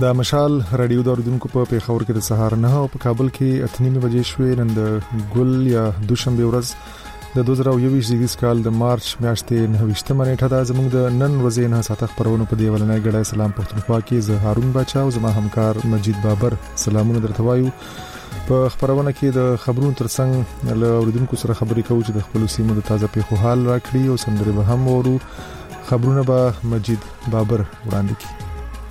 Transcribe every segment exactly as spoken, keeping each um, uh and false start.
د مشال رادیو داردونکو په پیښور کې د سهار نه او په کابل کې اتنیمه بجې شوې. نن د ګل یا دوشنبه ورځ د دوه زره یوویشت زیږدیز کال د مارچ میاشتې نهه ویشتمه نیټه ده. زموږ د نن ورځې نه ساعت خبرونه په دی ولنۍ غړای سلام پښتونخوا کې زه هارون بچا او زما همکار مجید بابر سلامونه درته وایو. په خبرونه کې د خبرونو ترڅنګ له اوریدونکو سره خبرې کوو چې د خپل سیمو د تازه پیښو حال راکړي او سندري به هم ورو. خبرونه به مجید بابر وړاندې کړي.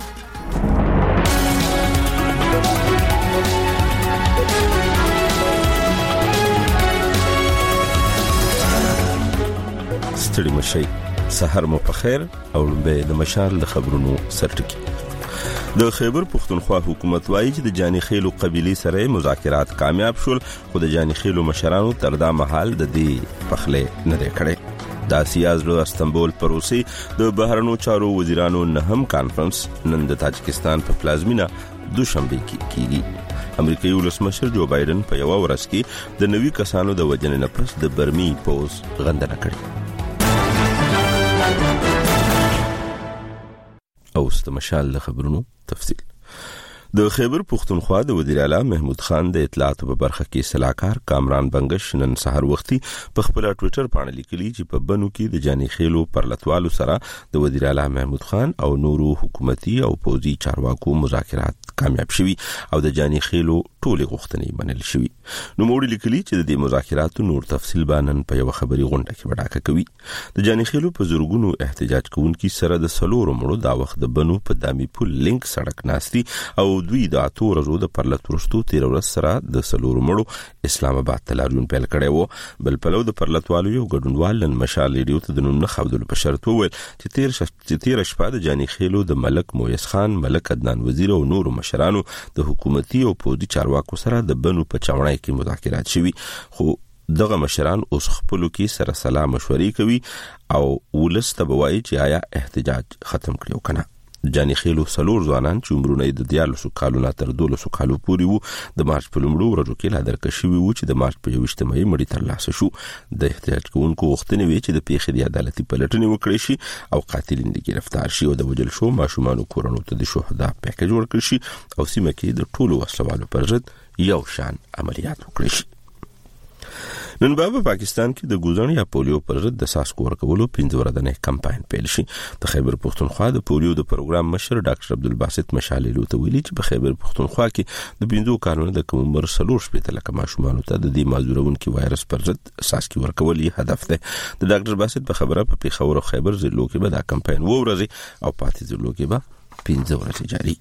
ستړي مشي سحر مو په خیر او به د مشال د خبرونو سرټکی. د خیبر پښتونخوا حکومت وایي چې د جاني خیلو قبيلي سره مذاکرات کامیاب شول، خو د جاني خیلو مشرانو تر دا مهال د دې پخله نه لري کړي. د سیاز له استنبول پروسي د بهرنو چارو وزیرانو نهم کانفرنس نن د تاجکستان په پلازمینا دوشنبه کې کیږي. امریکایي ولسمشر جو بایدن په یو ورځ کې د نوي کسانو د وجنې نه پس د برمي پوز غندنه کړې. او استمشال د خبرونو تفصیل. د خیبر پښتونخوا د وزیر اعلی محمود خان د اطلاعات په برخه کې صلاحکار کامران بنگش نن سحر وختي په خپل ټوئیټر باندې لیکلي چې په بنو کې د جاني خیلو پرلتوالو سره د وزیر اعلی محمود خان او نورو حکومتي او پوزي چارواکو مذاکرات کامیاب شوي او د جاني خیلو ټولې غوښتنې منل شوي. نو موږ لیکلي چې د مذاکراتو نور تفصیل باندې په یو خبري غونډه کې وډاکه کوي. د جاني خیلو په زورګونو احتجاج کوونکي سره د سلور مړو دا وخت د بنو په دامي پل لینک سړک ناستي او دوی د اتو ورځو د پرلت ورستو تیر ورځ سره د سلور مړو اسلام آباد تلاریون پیل کړي وو. بل پلو د پرلتوالو یو ګډونوال نن مشال ریډیو ته د نوم نه خودل په شرط وویل چې تیر چې تیر شپه د جاني خیلو د ملک مویس خان، ملک عدنان وزیر او نورو مشرانو د حکومتي او پوزي چارواکو سره د بنو په چاونای کې مذاکرات شوي، خو دغه مشران اوس خپلو کې سره سلام مشورې کوي او ولسته بوایي چې آیا احتجاج ختم کړو کنه. جاني خیلو سلور ځوانان چې عمرونه د دیالسو کالو تر دولسو کالو پورې وو د مارچ په لومړو ورځو کې لا درکشي وو چې د مارچ په یوویشتمه یې مړی ترلاسه شو. د احتجاج کوونکو غوښتنې وی چې د پیښې د عدالتي پلټنې وکړي شي او قاتلین دې گرفتار شي او د وجل شو ماشومان کورونو ته د شهدا پیکج ورکړي شي او سیمه کې د ټولو وسلوالو پر ضد یو شان عملیات وکړي شي. نن په پاکستان کې د ګوزن یا پولیو پر ضد د ساسکو ورکولو پنځه ورځنی کمپاین پیل شي. د خیبر پښتونخوا د پولیو د پروګرام مشر ډاکټر عبدالباسط مشالي ته ویلي چې په خیبر پښتونخوا کې د پنځو کارونو د کوم عمر سلور شپې تلک ماشومان ته د دې مازورونکو وایرس پر ضد ساسکو ورکول یې هدف ده. د ډاکټر باسط په خبره په پیښور او خیبر ضلعو کې به دا کمپاین و ورځي او پاتې ضلعو کې به پنځه ورځې جاری.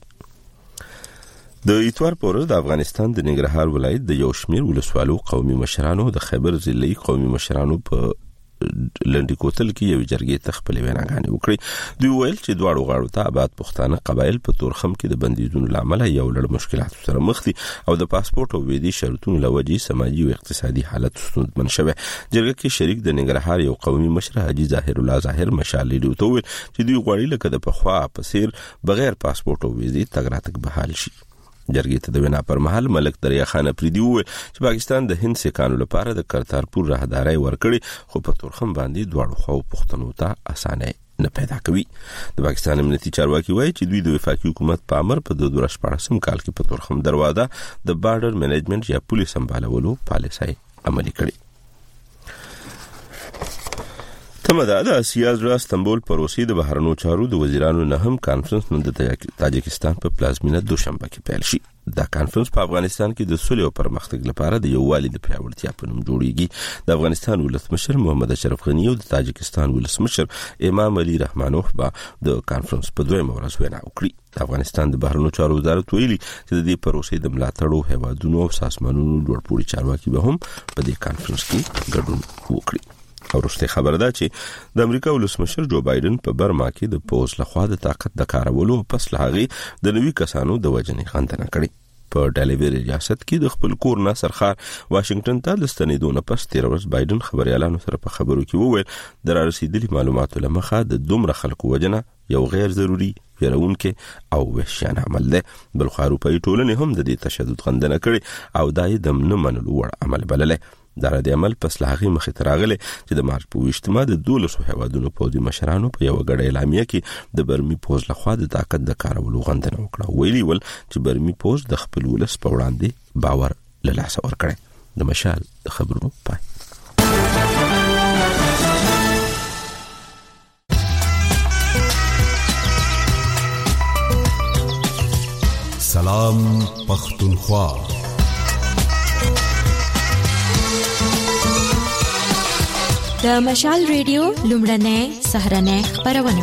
د اتوار پورې د افغانستان د ننګرهار ولایت د یو شمیر ولسوالو قومي مشرانو د خیبر ضلعي قومي مشرانو په لنډی کوتل کې یو جرګې ته خپل ویناګانې وکړي. دوی ویل چې دواړو غاړو ته آباد پښتانه قبایل په تورخم کې د بندیزونو لامل یو لړ مشکلات سره مخ دي او د پاسپورت او ویزې شرطونو لوجې سماجی او اقتصادي حالت ستونزمن شوه. جرګه کې شریک د ننګرهار یو قومي مشر حاجی ظاهر الله ظاهر مشالي ته ویل چې دوی غواړي لکه د پخوا په څیر بغیر پاسپورت او ویزې تګ راتګ بحال شي. جرګې ته د وینا پر مهال ملک دریا خان افریدي وویل چې پاکستان د هند سیکانو لپاره د کرتارپور راهداري ورکړي خو په تورخم باندې دواړو خو پښتنو ته اسانه نه پیدا کوي. د پاکستان امنیتي چارواکي وایي چې دوی د وفاقي حکومت په امر په دوه هزار شپږم کال کې په تورخم دروازه د بارډر منیجمنت یا پولیس سمبالولو پالیسي عملي کړي. تمدا د سیاز را استنبول پروسي د بهرنو چارو د وزیرانو نهم کانفرنس نن د تاجکستان په پلازمینه دوشنبه کې پیل شي. دا کانفرنس په افغانستان کې د سولې او پرمختګ لپاره د یووالي د پیاوړتیا په نوم جوړیږي. د افغانستان ولسمشر محمد اشرف غنی او د تاجکستان ولسمشر امام علي رحمانوف با د کانفرنس په دویمه ورځ وینا وکړي. د افغانستان د بهرنو چارو وزارت ویلي چې د دې پروسې د ملاتړو هیوادونو او سازمانونو لوړپوړي چارواکي به هم په دې کانفرنس کې ګډون وکړي. او رسته خبر ده چې د امریکا ولسمشر جو بایدن په برما کې د پوز لخوا د طاقت د کارولو پس لهغه د نوي کسانو د وجنې غندنه کړې. په ډیلیوری ریاست کې د خپل کور ناصر خان واشنگټن ته د ستنیدونه پس تیر ورځ بایدن خبريالانو سره په خبرو کې وویل د رسیدلي معلوماتو لمخه د دومره خلکو وجنه یو غیر ضروري ویرونکې او وحشیانه عمل ده. بل خو اروپایي ټولنې هم د دې تشدد غندنه کړې او دای د نه منلو وړ عمل بلله. دا د عمل په اصلاحي مخې ته راغلی چې د مارچ په ویشتمه د دولسو هیوادونو پوځي مشرانو په یو غړ اعلامیه کې د برمي پوځ لخوا د طاقت د کارولو غندنه وکړه. ویلي ول چې برمي پوځ د خپل ولس په وړاندې باور له لاسه ورکړي. د مشال د خبرونو پای. سلام پختونخوا. د مشال ریډیو لومړنۍ سهرنۍ خبرونه.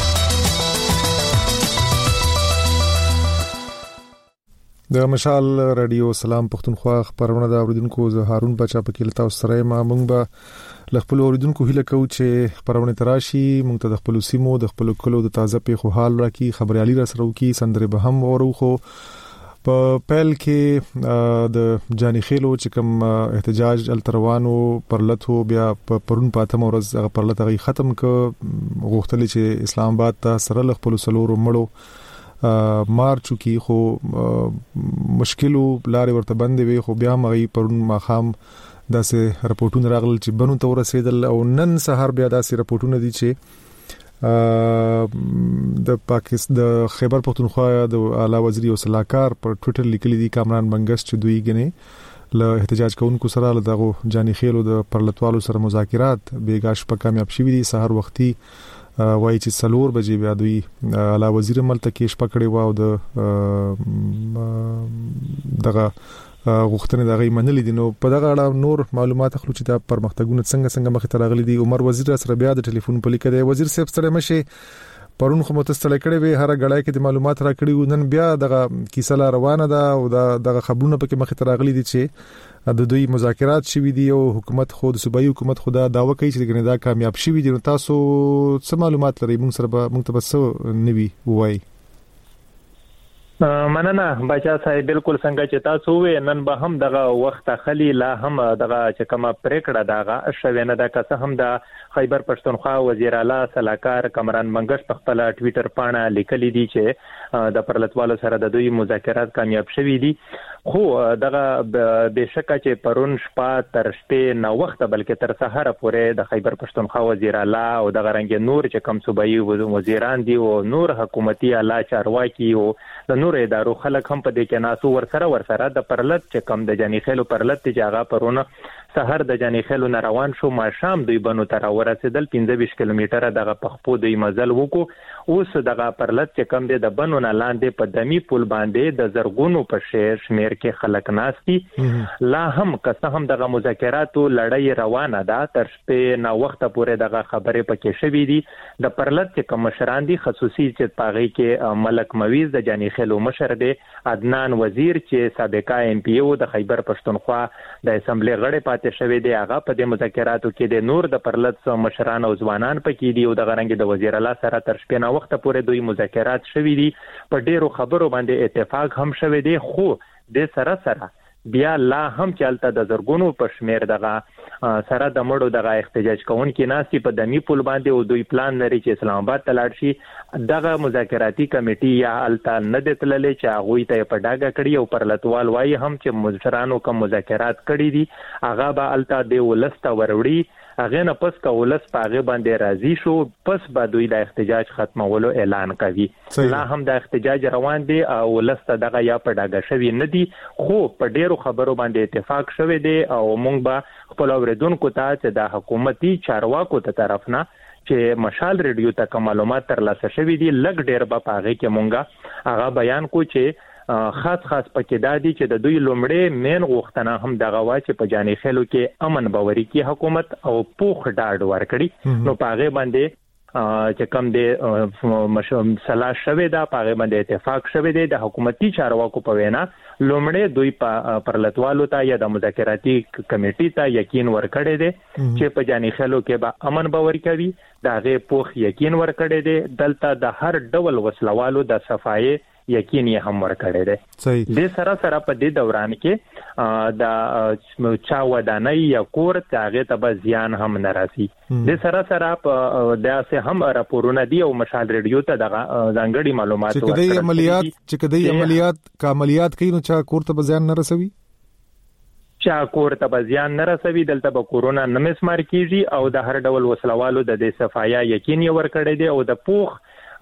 د مشال رادیو سلام پختونخوا خبرونه د اوریدونکو زه هارون بچا په کله تاسو سره ما مونږ به لخپل اوریدونکو هیله کوو چې خبرونه تراشي مونږ ته د خپل سیمو د خپل کلو د تازه پیښو حال راکړي خبريالي را سره وکي سندره به هم وروخو. په پیل کې د جانی خیلو چې کوم احتجاج التروانو پرلتو بیا په پرون پاتم ورځ هغه پرلت غي ختم ک غوښتل چې اسلام آباد ته سره خپل سلور مړو مارچو کې خو مشکلو لارې ورته بندې وي خو بیا مغي پرون ماخام داسې راپورټونه راغلل چې بنو ته ورسېدل او نن سهار بیا داسې راپورټونه دي چې د پاکستان د خیبر پختونخوا د اعلی وزیر او صلاحکار پر ټویټر لیکلي دي کامران بنگس چې دوی غني له احتجاج کوونکو سره له دغه جانی خیلو د پرلتوالو سره مذاکرات بیګاش په کامیاب شوي دي. سحر وختي وایي چې سلور بجې بیا دوی اعلی وزیر ملته کې شپه کړې و او د دغه غوښتنې دغه منلې دي. نو په دغه اړه نور معلومات خلک چې دا پرمختګونه څنګه څنګه مخ ته راغلي دي. عمر وزیر سره بیا د ټلیفون په لیکه دی. وزیر صاحب سره مشه پرون خو متستل کړي وي هر غړای کې د معلومات را کړي نن بیا دغه کیسه روانه ده او دغه خبرونه په مخ ته راغلي دي چې د دوی مذاکرات شوي دي او حکومت خود صوبایي حکومت خدا داوا کوي چې ګنې دا کامیاب شوي دي. نو تاسو څه معلومات لرئ موږ سره موږ ته بس نوي وایي. مننه بچا صاحب بالکل څنګه چې تاسو وې نن به هم دغه وخت خلی لا هم دغه چې کومه پریکړه دغه شوینه د کسه هم د خیبر پښتونخوا وزیر اعلی صلاحکار کامران بنگس په خپل ټویټر باندې لیکلي دي چې د پرلتوالو سره د دوی مذاکرات کامیاب شوي دي. خو دغه بهشکه چې پرون شپه تر شپې نه وخت بلکې تر سحر پورې د خیبر پښتونخوا وزیر اعلی او د غرنګ نور چې کوم صوبایي وزیران دي او نور حکومتي اعلی چارواکي او د نور ادارو خلک هم په دې کې ناسو ورسره ورسره د پرلت چې کوم د جانی خیلو پرلت چې هغه پرونه سحر د جانی خیلو نه روان شو ما شام دوی بنو تر ورسېدل پنځه ویشت کیلومتره دغه پخپو دوی مزل وکړو اوس دغه پرلت چې کوم د بنو نه لاندې په دمی پل باندې د زرګونو په شیر شمیر کې خلک ناشتي لا هم که هم دغه مذاکراتو لړۍ روانه ده تر شپې نه وخت پورې دغه خبرې پکې شوې دي. د پرلت چې کوم مشران دي خصوصي چې پاغي کې ملک مویز د جانی خیلو مشر دی عدنان وزیر چې سابقا ایم پی او د خیبر پښتونخوا د اسمبلی غړي پاتې شوی دی هغه په دې مذاکراتو کې د نور د پرلت مشران او ځوانان پکې دي او د غرنګ د وزیر اعلی سره تر شپې نه وخت پورې دوی مذاکرات شوي دي په ډیرو خبرو باندې اتفاق هم شوی دی. خو د سره سره بیا لا هم چلته د زرګونو په شمیر دغه سره د مړو دغه احتجاج کوونکي ناسي په دمی پل باندې او دوی پلان لري چې اسلام آباد ته لاړ شي. دغه مذاکراتي کمیټي یا الته نه دتللې چې هغه ته په ډاګه کړی او پرلتوال وایي هم چې مشرانو کوم مذاکرات کړی دي هغه به الته د ولسته وروړي هغه نه پس کولس پاغه باندې راضي شو پس به دوی د احتجاج ختمولو اعلان کوي. لا هم د احتجاج روان دي او ولسته دغه یا په ډاګه شوی نه دي خو په ډیرو خبرو باندې اتفاق شوی دی او مونږ به خپل اوریدونکو ته چې د حکومتي چارواکو ته طرف نه چې مشال ریډیو ته کوم معلومات ترلاسه شوی دي لګ ډیر به پاغه کې مونږه هغه بیان کو چې خاص خاص پکې دادي چې د دوی لومړی مین غوښتنه هم دغه وا چې په جانی خیلو کې امن باوري کې حکومت او پوخ ډاډ ورکړي. نو پاغه باندې چې کوم د مشم صلاح شوه دا پاغه باندې اتفاق شوه دی د حکومتي چارواکو په وینا لومړی دوی په پرلتوالو ته یا د مذاکراتي کمیټې ته یقین ورکړی دی چې په جانی خیلو کې به امن باوري کوي دا غي پوخ یقین ورکړی دی دلته د هر ډول وسلوالو د صفای یقین یې هم ورکړی دی. د سره سره په دې دوران کې د چا ودانۍ یا کور هغه ته به زیان هم نه راسي. د سره سره په داسې هم راپورونه دي او مشال ریډیو ته د ځانګړي معلومات ورکړي چې کدی عملیات چې کدی عملیات کا عملیات کوي نو چا کور ته به زیان نه رسوي چا کور ته بزیان نه رسوي دلته به کورونا نه مسمار کیږي او د هر ډول وسلوالو د دې صفایا یقین یې ورکړی دی او د پوخ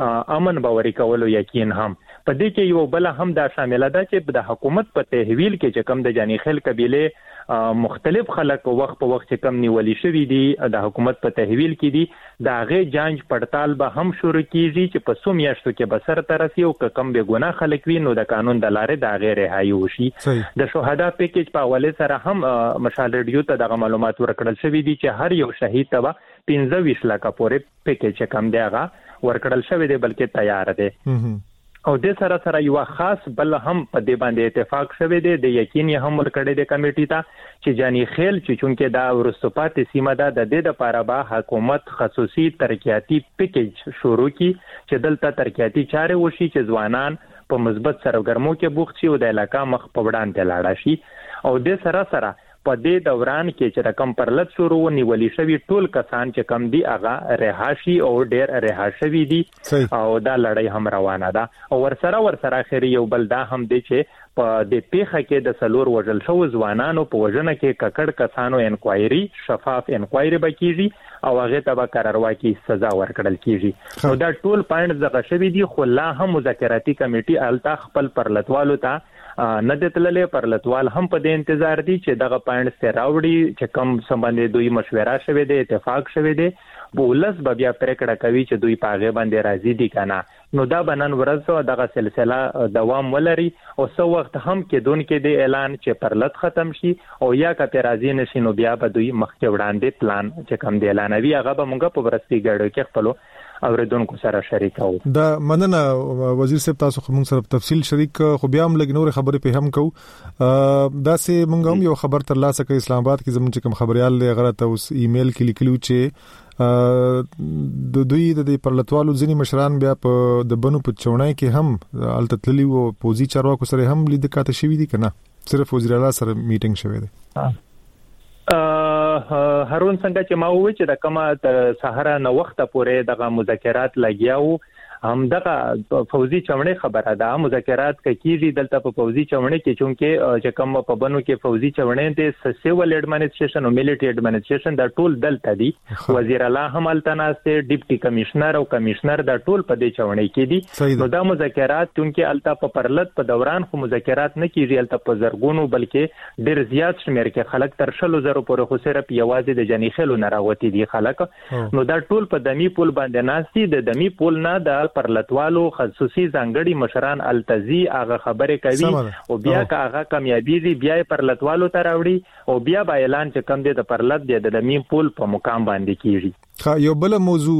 امن باوري کولو یقین هم په دې کې یو بل هم دا شامل ده چې د حکومت په تحویل کې چې کم د جانی خیل قبيله مختلف خلک وخت په وخت کم نیولې شوې دي د حکومت په تحویل کې دي دا غي جانچ پړتال به هم شروع کیږي چې په سوم یاشتو کې بسر ترسي او کم به ګناه خلک وي نو د قانون د لارې دا غیر رهایی وشي د شهدا پیکیج په حواله سره هم مشال ریډیو ته د معلومات ورکړل شوې دي چې هر یو شهید ته پنځه ویشت لک پورې پیکیج کم دی هغه ورکړل شوې دی بلکې تیار دی او د سره سره یو خاص بل هم په دې باندې اتفاق شوه دی د یقین هم ورکړی د کمیټې ته چې جانی خیل چې چونکه دا ورستپات سیمه ده د دې لپاره به حکومت خصوصي ترقیاتی پیکیج شروع کی چې دلته ترقیاتی چارې وشي چې ځوانان په مثبت سرګرمو کې بوخت شي او د علاقې مخ په وړاندې لاړ شي او د سره سره په دې دوران کې چې رقم پرلط شروع نیولې شوی ټول کسان چې کم دي هغه رهاشي او ډېر رهاشوي دي او دا لړۍ هم روانه ده او ورسره ورسره اخر یو بل دا هم دي چې په دې پیخه کې د سلور وژل شو ځوانانو په وژنه کې ککړ کسانو انکوایري شفاف انکوایري بکیږي او هغه ته به قرارواکي سزا ورکړل کیږي نو دا ټول پاینټ زغه شوی دي خو لا هم مذاکراتي کمیټي الته خپل پرلطوالو ته نه دتللې پرلطوال هم په دې انتظار دي چې دغه پاینټ سره راوړي چې کم سمبندې دوی مشوره شوه دي اتفاق شوه دي بولس به بیا پریکړه کوي چې دوی پاغه باندې راضي دي کنه نو دا بنن ورځ دغه سلسله دوام ولري او سو وخت هم کې دون کې د اعلان چې پرلط ختم شي او یا که راضي نشي نو بیا به دوی مخکې وړاندې پلان چې کم دی اعلانوي هغه به موږ په ورستي ګړو کې خپل اوریدونکو سره شریکو دا مننه وزیر صاحب تاسو خو موږ سره تفصیل شریک خو بیا هم لګ نور خبرې په هم کو دا سه موږ هم یو خبر تر لاسه کې اسلام آباد کې زموږ کوم خبريال غلط اوس ایمیل کې لیکلو چې د دوی د پرلطوالو ځینی مشران بیا په د بنو په چونای کې هم التتلی او پوزي چارواکو سره هم لید کاته شوی دي کنه صرف وزیر اعلی سره میټینګ شوی دی هارون څنګه چې ما وویل چې د کومه سهار نه وخت پورې دغه مذاکرات لګیاو هم دغه فوزي چمړې خبره ده مذاکرات کیږي دلته په فوزي چمړې کې چونکه چې کوم په بنو کې فوزي چمړې د سیول اډمنسټریشن او ملټری اډمنسټریشن د ټول دلته دي وزیر اعلی هم التناسته ډیپټي کمشنر او کمشنر د ټول په دې چمړې کې دي نو دا مذاکرات چونکه الته په پرلط په دوران خو مذاکرات نه کیږي الته په زرګونو بلکې ډیر زیات شمیر کې خلک تر شلو زرو پورې خو صرف یوازې د جنی خلو نه راوتی دي خلک نو دا ټول په دمی پول باندې ناشتي د دمی پول نه د پرلطوالو خصوصي ځانګړي مشران التزي هغه خبره کوي او بیا که هغه کامیابی دي بیا پرلطوالو ته راوړي او بیا با اعلان چې کم دي د پرلط دي د میم پول په مقام باندې کیږي خا یو بل موضوع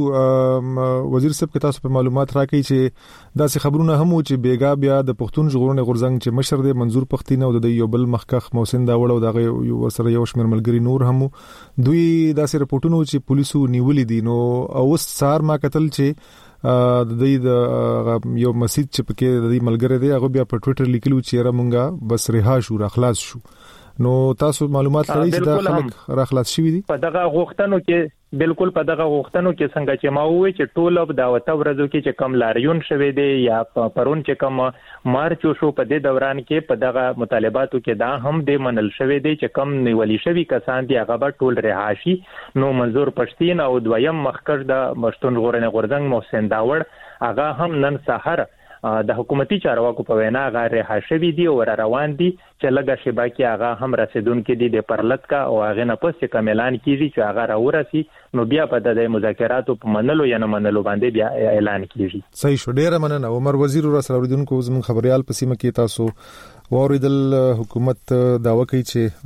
وزیر صاحب کې تاسو په معلومات راکړي چې داسې خبرونه هم چې بیګا بیا د پښتون ژغورنې غورځنګ چې مشر دی منظور پښتين او د یو بل مخکخ محسن داوړ او دغه یو ورسره یو شمیر ملګری نور هم دوی داسې رپورټونه چې پولیسو نیولې دي نو اوس سار ما قتل چې د دې د یو مسجد چې پکې د دې ملګری دی هغه بیا په ټوئیټر لیکلو چې را مونږه بس رها شو را خلاص شو نو تاسو معلومات لرئ چې دا خلک را خلاص شوي دي په دغه غوښتنو کې بالکل په دغه غوښتنو کې څنګه چې ما وویل چې ټول په داوته ورځو کې چې کم لاریون شوه دي یا پرون چې کم مارچ شو په دې دوران کې په دغه مطالباتو کې دا هم د منل شوه دي چې کم نیولې شوی کسان دي هغه به ټول رهاشي نو منظور پښتين او دویم مخکښ د پښتون ژغورنې غورځنګ محسن داوړ هغه هم نن سحر د حکومتي چارواکو په وینا غیر حاشوي دي او روان دي چې لږه شیبه کې هغه هم رسیدونکو دي د پرلط کا او هغه نه پس کملان کیږي چې هغه راورسي نو بیا په د مذاکراتو په منلو یا نه منلو باندې بیا اعلان کیږي صحیح شو ډیره مننه عمر وزیر را سره اوریدونکو زموږ خبريال په سیمه کې تاسو واردل حکومت داوا کوي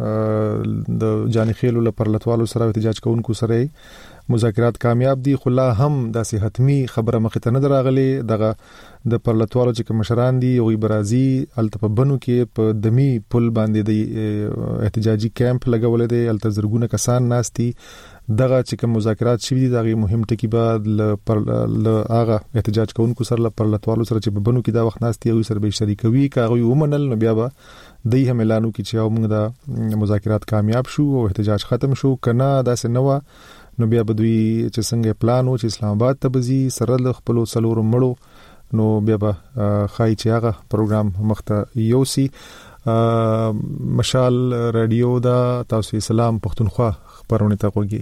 چې د جانی خیلو لپاره پرلطوالو سره احتجاج کوونکو سره مذاکرات کامیاب دي خو لا هم د صحتمي خبره مخ ته نه دراغلي دغه د پرلطوالو چې مشران دي او برازي التپبنو کې په دمی پل باندې د احتجاجي کیمپ لګولې دي التزرګونه کسان ناشتي دغه چې کوم مذاکرات شوي دي دغه مهم ټکی بعد ل هغه احتجاج کوونکو سره پرلطوالو سره چې ببنو کې دا وخت ناشتي او سره به شریکوي کاغوي ومنل نو بیا به دای هم اعلانو کې چې موږ د مذاکرات کامیاب شو او احتجاج ختم شو کنه دا سنوا نو بیا به دوی چې څنګه پلان و چې اسلام آباد ته بزي سره خپل سلور مړو نو بیا به خای چې هغه پروګرام مخته یوسي مشال رادیو دا تاسو سلام پښتونخوا خبرونه ته کوي.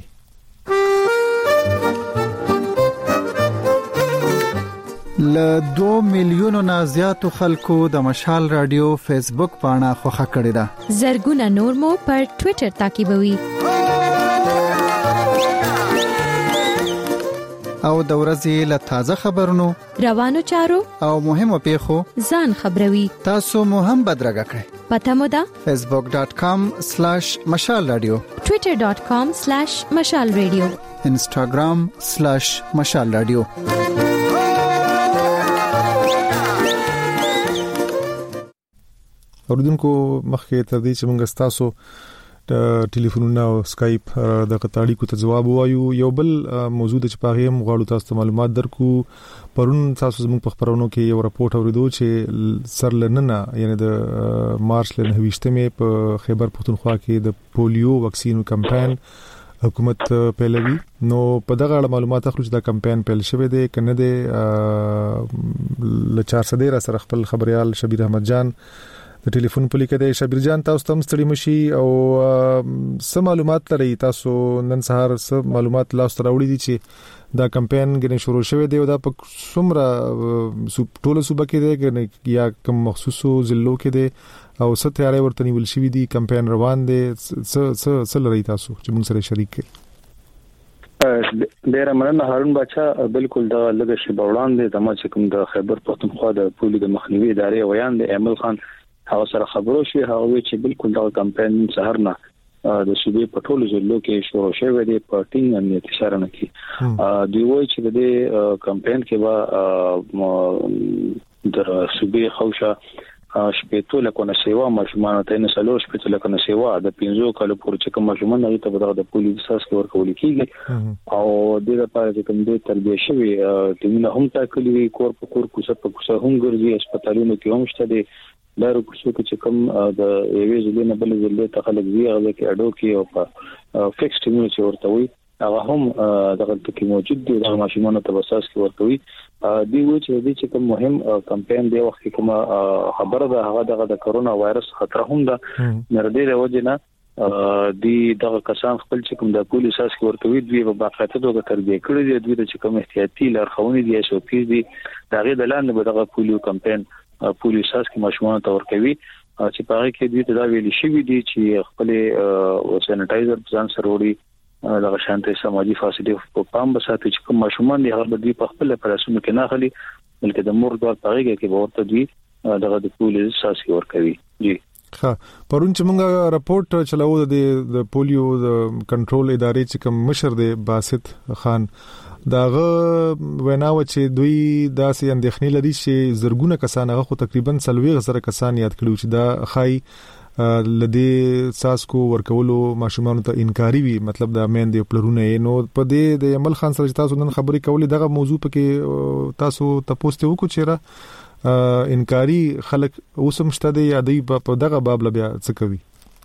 ل دو میلیونو نه زیاتو خلکو د مشال رادیو فیسبوک پاڼه خوښه کړې ده. زرګونه نور مو پر ټوئیټر تعقیبوي. او د ورځې له تازه خبرونو روانو چارو او مهمو پیښو ځان خبروي. تاسو مو هم بدرګه کړئ. پته مو ده facebook dot com slash mashal radio twitter dot com slash mashal radio instagram slash mashal radio. اوردونکو مخکې تر دې چې موږ تاسو د ټلیفونونو او اسکایپ د قطاړي کو ته جواب وایو، یو بل موضوع د چپاغي هم غواړو تاسو معلومات درکو. پرون تاسو زموږ په خبرونو کې یو راپورټ اوریدو چې سر لننه یعنی د مارچ ل نهه په خیبر پختونخوا کې د پولیو وکسین کمپاین حکومت پیلوي. نو په دغه اړه معلومات اخلو چې دا کمپاین پیل شوی دی کنه دی. ل چار سده را سره خپل خبريال شبیر احمد جان د ټلیفون په لیکه دی. شبیر جان تاسو تم ستړي مشي او سم معلومات لري؟ تاسو نن سهار سم معلومات لاس تر وړي دي چې دا کمپاین غنې شروع شوی دی او دا په څومره ټوله صوبه کې دی کنه یا کوم مخصوصو ضلعو کې دی او څه تیاری ورته نیول شوی دی؟ کمپاین روان دی، څه څه څه لري تاسو چې موږ سره شریک کړئ؟ ډیر مننه هارون بچا. بالکل دا لږه شی بوړاند دي د ما چې کوم د خیبر پختونخوا د پولیو د مخنیوي ادارې ویان د امل خان هغه سره خبرو شي. هغه چې بالکل دا کمپاین سهار نه د صوبې په ټولو ضلعو کې شروع شوی دی په ټینګ امنیتي سره کې. دوی وایي چې د کمپاین کې به د صوبې خوشا شپېتو لکونه سیوا ماشومان ته نه سلو شپېتو لکونه سیوا د پنځو کالو پورې چې کوم ماشومان هغه ته د پولیو اساس کې ورکول کیږي او د لپاره چې کوم د تربیه شوی ټیمونه هم تاکلي کور په کور کوڅه په کوڅه هم ګرځي، هسپتالونو کې هم شته دي لارو کوڅو کې چې کوم د ایوي ځلې نه بل ځلې ته خلک دی هغه کې اډو کې او په فکس ټیمونه چې ورته وي هغه هم دغه کې موجود دي د ماشومان ته اساس کې ورته وي. دی و چې د چې کوم مهم کمپاین دی وخت کوم خبره ده هغه دغه د کرونا وایرس خطر هم ده نردې له وجنه دی دغه کسان خپل چې کوم د پولیس اساس کې ورته وي دوی په باقاعده توګه تربیه کړی دی، دوی چې کوم احتیاطي لارښوونې دي او پی دي دغه د لاندې به دغه پولیو کمپاین پولیس اساس کې ماشومان ته ورکوي چې په هغه کې دوی ته دا ویل شي دي چې خپل سینټایزر ځان سره وړي دغه شانتي سماجی فاصله په پام بساتي چې کوم ماشومان دي هغه دوی په خپل پرسونو کې نه خالي بلکې د مور دوه پاګه کې به ورته دوی دغه د پولیس اساس کې ورکوي. جی ها پرون چې موږ راپورټ چلاو د د پولیو د کنټرول ادارې چې کوم مشر دی باسط خان داغه ویناو چې دوی داسې اندېښنې لري چې زرګونه کسان هغه خو تقریبا سلوي غزره کسان یاد کړو چې دا خای لدې ساس کو ورکولو ماشومان ته انکاری وي، مطلب دا مین دی پلرونه نو په دې د عمل خان سره تاسو نن خبرې کولې دغه موضوع پکې تاسو تاسو ته وکړو چې انکاری خلک اوسم شته دی یا دی په دغه باب بیا څه کوي؟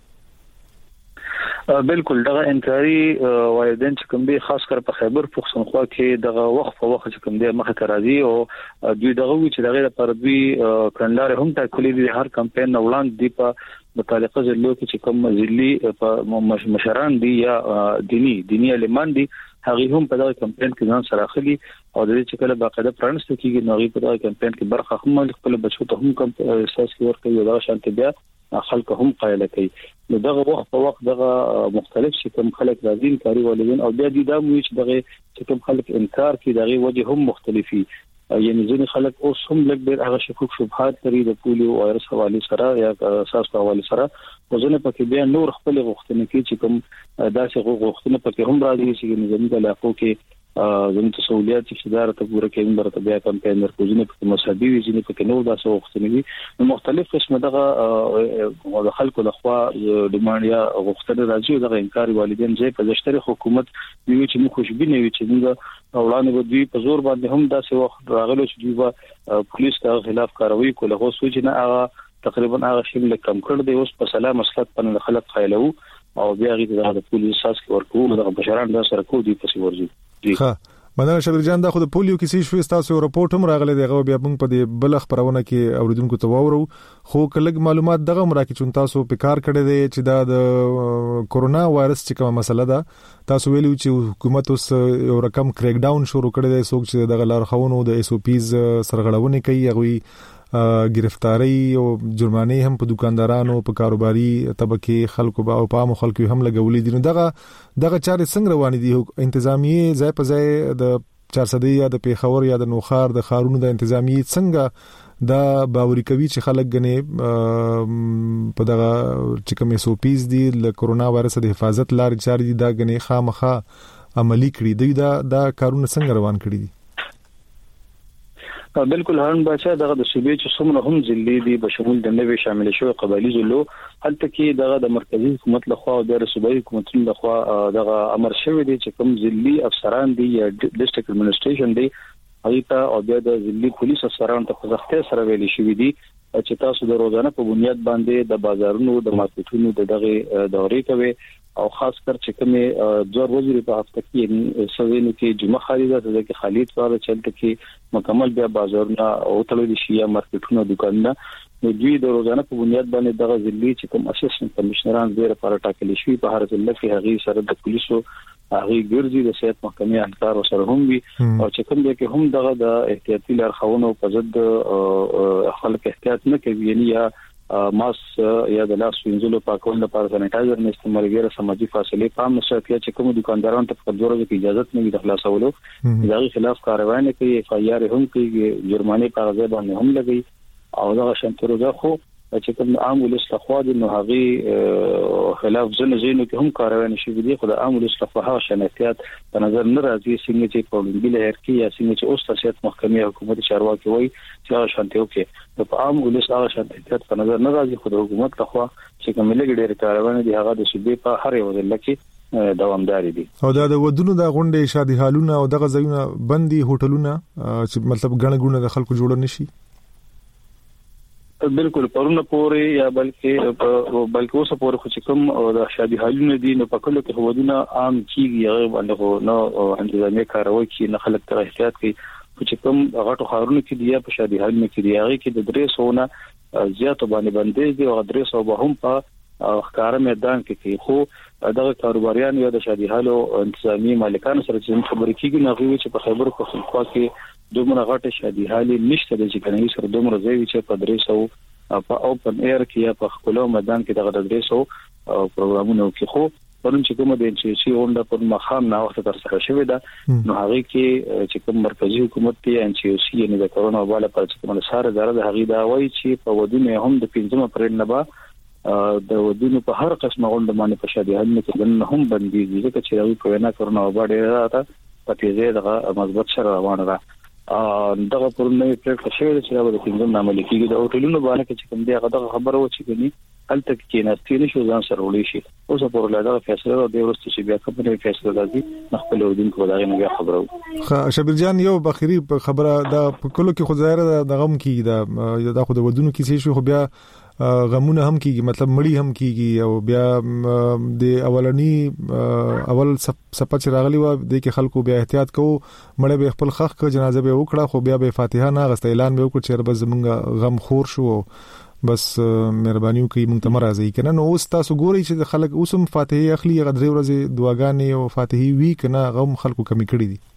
بالکل دغه انکاری والدین چې کوم دي خاص کر په خیبر پختونخوا کې دغه وخت په وخت چې کوم دي مخه ترازی او دوی دغه وی چې دغه لپاره دوی کندلار هم تکلی دي هر کمپاین وړاندې دی په متعلقه ضلعو کې چې کوم ضلعي په مشران دي یا دینی دینی علمان دي هغه هم په دغه کمپاین کې ځان سره اخلي او د دې چې کله باقاعده پرانست کیږي نو هغه په دغه کمپاین کې برخه هم خپل بچو ته هم کوم احساس ورکوي دا شانت بیا خلک هم قایل کوي. نو دغه وخت په وخت دغه مختلف شکم خلک راځي کاری والدین او بیا د دامو چې دغه چې کوم خلک انکار کوي دغه وجه هم مختلفي یعنی ځینې خلک اوس هم لږ ډېر هغه شکوک شبهات لري د پولیو وایرس حواله سره یا اساس په حواله سره وزنه پکې بیا نور خپل غوښتنې کوي چې کوم داسې غوښتنې پکې هم راځي چې نظامي علاقو کې زموږ ته سہولیات چې دار ته پوره کې مرته بیا کمپاین ورکوځنه په مصابي وي چې په نور داسې غوښتنې وي مختلف قسمه دغه د خلکو لخوا ډیماند یا غوښتنې راځي دغه انکار والدین ځای په ځشتري حکومت وی چې موږ خوشبینه وي چې موږ اولانه به دوی په زور باندې هم داسې وخت راغلو چې دوی پولیس ته خلاف کاروي کوله خو سوچ نه هغه تقریبا هغه شی کم کړ دی اوس په سلام مسلط په خلک خایلو او بیا غي د پولیس اساس کې ورکو دغه بشران دا سره کو دي پسې ورځي. ها مننه شبیر جان. دا خو د پولیو کیسې شوې، تاسو راپورټ هم راغلی دی، هغه بیا موږ په دې بل خبرونه کې اوریدونکو ته وورو، خو کله معلومات دغه مراکې چې تاسو په کار کړی دی چې دا د کورونا وایرس چې کومه مسله ده، تاسو ویلو چې حکومت اوس یو رقم کریک ډاون شروع کړی دی، څوک چې دغه لارښوونو د ایس او پیز سرغړونه کوي هغه گرفتاری او جرمانه هم په دکاندارانو په کاروباري طبقه خلکو او په عام خلکو هم لګولې دي. نو دغه دغه چارې څنګه روان دي؟ انتظامیه ځای په ځای د چار سدې یا د پیښور یا د نوخار د خارونو د انتظامیه څنګه دا باوري کوي چې خلک غني په دغه چې کوم ایس او پیز دي له کورونا وایرس د حفاظت لارې چارې دي دا غني خامخا عملی کړي دي؟ دا دا کارونه څنګه روان کړي دي؟ بالکل هارون بچا دغه د صوبې چې څومره هم ځلې دي بشمول د نوې شامل شوی قبایلی زلو هلته کې دغه د مرکزی حکومت لخوا او د صوبایي حکومتونو لخوا دغه امر شوی دی چې کوم ځلې افسران دي یا ډیسټریکټ ایڈمنسټریشن دی هغه او بیا د ځلې پولیس افسرانو ته خوځښت سره ویلي شوی دی چې تاسو د روزانه په بنیاد باندې د بازارونو د مارکیټونو د دغه دورې کوي او خاص کر چې کومه ځور وزیر په هفته کې سوینو کې جمعه خریده ده چې خالد واره چلته کې مکمل بیا بازارونه او تللی شي یا مارکیټونه دکانونه نو دوی د روزانه په بنیاد باندې دغه ځلې چې کوم اسسټنټ کمشنران ډیر لپاره ټاکل شي په هر ځل کې هغه سره د پولیسو هغه ګرځي د صحت محکمې اهلکار سره هم وي او چې کوم کې هم دغه د احتیاطي لارښوونو په ضد خلک احتیاط نه کوي یعنی یا ماس یا د لاس وینځلو پاکول لپاره سانیټایزر نه استعمال غیر سماجی فاصله پام نشته چې کوم دکاندارانو ته په ضرورت کې اجازه نه وي د خلاصولو دغه خلاف کاروایی نه کوي اف ای آر هم کوي جرمانه کاغذ باندې هم لګي او دغه شنتروزه خو چې کوم عام ولس لخوا د نوغي خلاف ځنه زینو کې هم کاروایی نشي دي خو د عام ولس لخوا هغه شناختيات په نظر نه راځي څنګه چې په لومبي لهر کې یا څنګه چې اوس تاسیت محکمې حکومت چارواکي وایي چې هغه شانتیو کې په عام ولس هغه شناختيات په نظر نه راځي خو د حکومت لخوا چې کوم لګ ډېر کاروانی دي هغه د صوبې په هر یو ځل کې دوامداري دي او دا د ودونو د غونډې شادي حالونه او دغه ځایونه بندي هوټلونه چې مطلب غنه غونه د خلکو جوړ نشي بالکل پرونه پورې یا بلکې بلکې اوس پورې خو چې کوم د شادي حالونه دي نو په کلو کې ودونه عام کیږي هغه باندې نو انتظامیه کاروي چې نه خلک تر احتیاط کوي چې کوم غټو خارونو کې دی په شادي حالونه کې دی هغه کې د درې سوونه زیاتو باندې باندې دي او درې سو به هم په ښکار میدان کې کې خو دغه کاروباریان یا د شادي حالو انتظامی مالکان سره چې خبرې کیږي نه غوي چې په خبرو پختونخوا کې دومره غټه شادي حالي نشته د ځکنې سره دومره ځای چې په درې سو په اوپن ایر کې یا په خپلو میدان کې دغه درې سو پروګرامونه کې خو پرون چې کوم د انچ سی اونډه په مخام نه وخت تر سره شوی دا نو هغه کې چې کوم مرکزی حکومت ته انچ سی یعنی د کورونا والا پر چې کوم سره زره د هغه دا وایي چې په ودونه هم د پنځمه پرېډ نه با د ودونو په هر قسمه غونډه باندې په شادي حالونه کې هم بندي ځکه چې هغه کورونا کورونا وباډه راته په تیزه دغه مثبت سره روانه ده دغه پرونه پریکټ شوی چې دا د پنځم نامل کېږي د هوټلونو باندې چې کوم دی هغه خبره و چې کني هلته کې نستې نشو ځان سره وړي شي اوس په ورلاده فیصله د ورسته چې بیا کومه فیصله راځي خپل ودین کو دا نه بیا خبرو خ شبیر جان یو بخیری خبره دا په کلو کې خو ظاهر د غم کې دا د خو د ودونو کې شي خو بیا غمونه هم کیږي مطلب مړی هم کیږي او بیا د اولنی اول صفه چې راغلی و د کې خلکو بیا احتیاط کوو مړی به خپل خخ ک جنازه به وکړه خو بیا به فاتحه نه غست اعلان به وکړ چې رب زمونږ غم خور شو بس مهرباني وکړئ مونږ ته مرزي کنه نو اوس تاسو ګورئ چې خلک اوسم فاتحه اخلي غدري ورځې دعاګانې او فاتحي وی کنه غم خلکو کمی کړی دي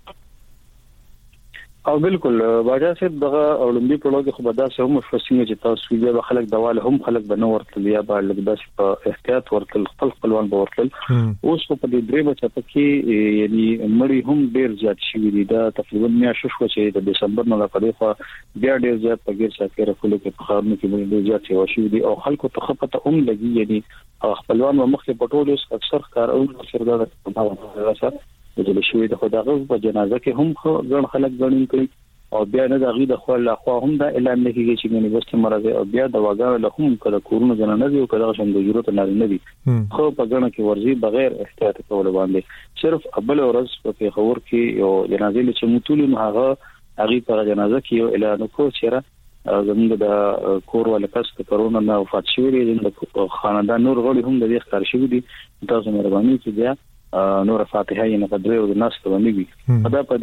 او بالکل باجا صاحب دغه اولمبي پروګرام خو بدا سه هم فسینه چې تاسو یې خلک دواله هم خلک بنو ورتل یا با لګدا په احتیاط ورتل خپل خپلوان به ورتل اوس په دې درې بچا پکې یعنی مړی هم ډیر زیات شي دي دا تقریبا میاشت شو چې د دسمبر نه لپاره خو بیا ډیر زیات په غیر ساتره خلک په خارونو کې ډیر زیات شي دي او خلکو ته خپته هم لګي یعنی خپلوان مخکې پټول اکثر کار او سردا د راسه د لشوې د خدای په جنازه کې هم ځن خلک غړین کړي او بیا نه د غیده خو لا خو هم د اعلان نه کیږي چې نه بس مرزه او بیا د واګانو له هم کله کورونه جن نه دی او کله شم د ضرورت نه نه دي خو په ځنه کې ورزي بغیر احتیاط کول باندې صرف ابل ورځ په خبر کې یو جنازې چې متول نه هغه هغه پر جنازه کې یو اعلان کو چیرې زموږ د کور ول کس ته کرونا نه وفات شوی دی د خاندان نور غړي هم د دې ښکار شوی دي تاسو مهرباني چې بیا نور فاتحه یې نه قدرې او د ناس ته ونیږي دا په دې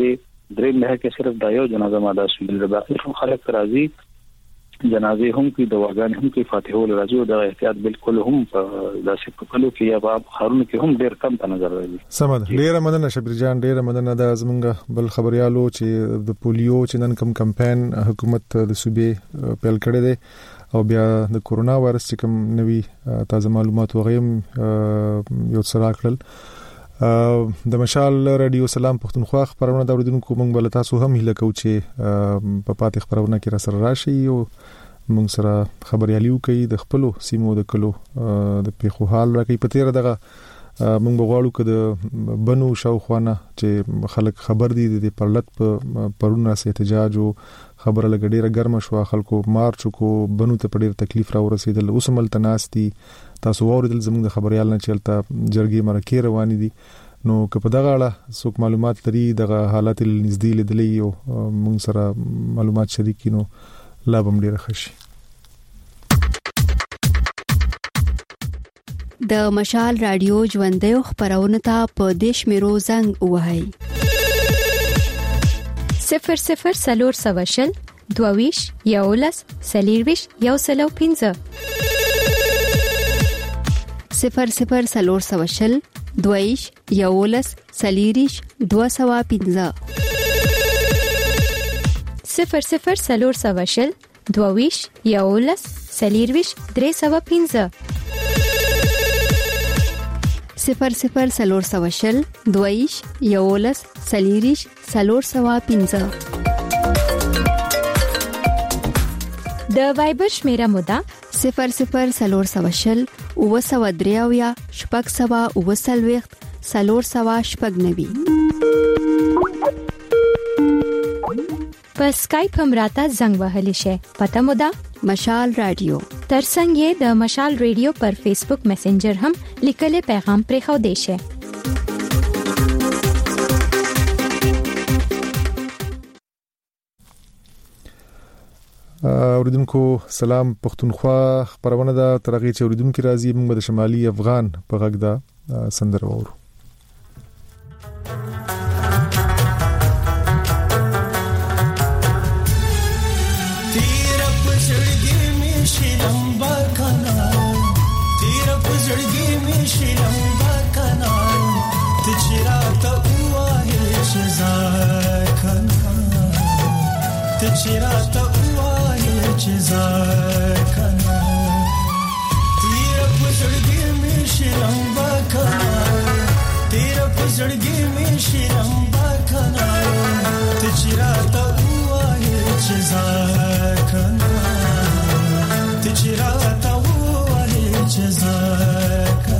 درې نه کې صرف دا یو جنازه ماده شوې ده، باقي هم خلک راځي جنازه هم کې دواګان هم کې فاتحه ول راځي او د احتیاط بالکل هم داسې په کلو کې یا په خارونو کې هم ډېر کم په نظر راځي. سمه ده، ډېر مننه شبیر جان، ډېر مننه د زمونږ بل خبريالو چې د پولیو چې نن کوم کمپاین حکومت د صوبې پیل کړی دی او بیا د کورونا وایرس چې کوم نوي تازه معلومات وغیم یو څه راکړل د مشال رادیو سلام پښتونخوا خبرونه د اوریدونکو مونږ بل تاسو هم هله کو چې په پاتې خبرونه کې را سره راشي او مونږ سره خبرياليو کوي د خپل سیمو د کلو د پیخو حال راکې په تیر دغه مونږ بغواړو کده بنو شاوخوانه چې خلک خبر دي د پرلط په پرونه سه احتجاج او خبره لګډيره ګرمه شو، خلکو مارچ کو بنو ته پډیر تکلیف را ورسېدل، اوس مل تناستي تاسو اوریدل زموږ د خبريال نه چلته جرګي مرکه رواني دي، نو که په دغه اړه څوک معلومات لري دغه حالات نږدې لیدلې او مونږ سره معلومات شریکینو لا بم ډیره خشي. د مشال رادیو ژوندې خبرونه ته په دیش میرو زنګ وهاي صفر صفر سلور سواشل دوویش یولس سلیرویش یو سلو پینزه صفر صفر سلور سواشل دوویش یولس سلیریش دو سوا پینزه صفر صفر سلور سواشل دوویش یولس سلیرویش درې سوا پینزه صفر صفر سلور سواشل دویش یولس سلیریش سلور سوا پینزه د وایبر شمیره مودا صفر صفر سلور سواشل او سوا دریاویا شپږ سوا او سلويخت سلور سوا شپږ نوي په سکایپ هم راته زنګ وهلی شي، پته مودا مشال رادیو ترڅنګ یې د مشال رادیو پر فیسبوک میسنجر هم لیکل پیغام پرې خو دی شي. اوریدونکو سلام پښتونخوا خبرونه د ترغی چې اوریدونکو راځي موږ د شمالي افغان په غږ دا سندره وورو. چراته وایې چې ځکه تیر په زړګي مې شرم وکړه تیر په زړګي مې شرم وکړه ته چراته وایې چې ځکه ته چراته وایې چې ځکه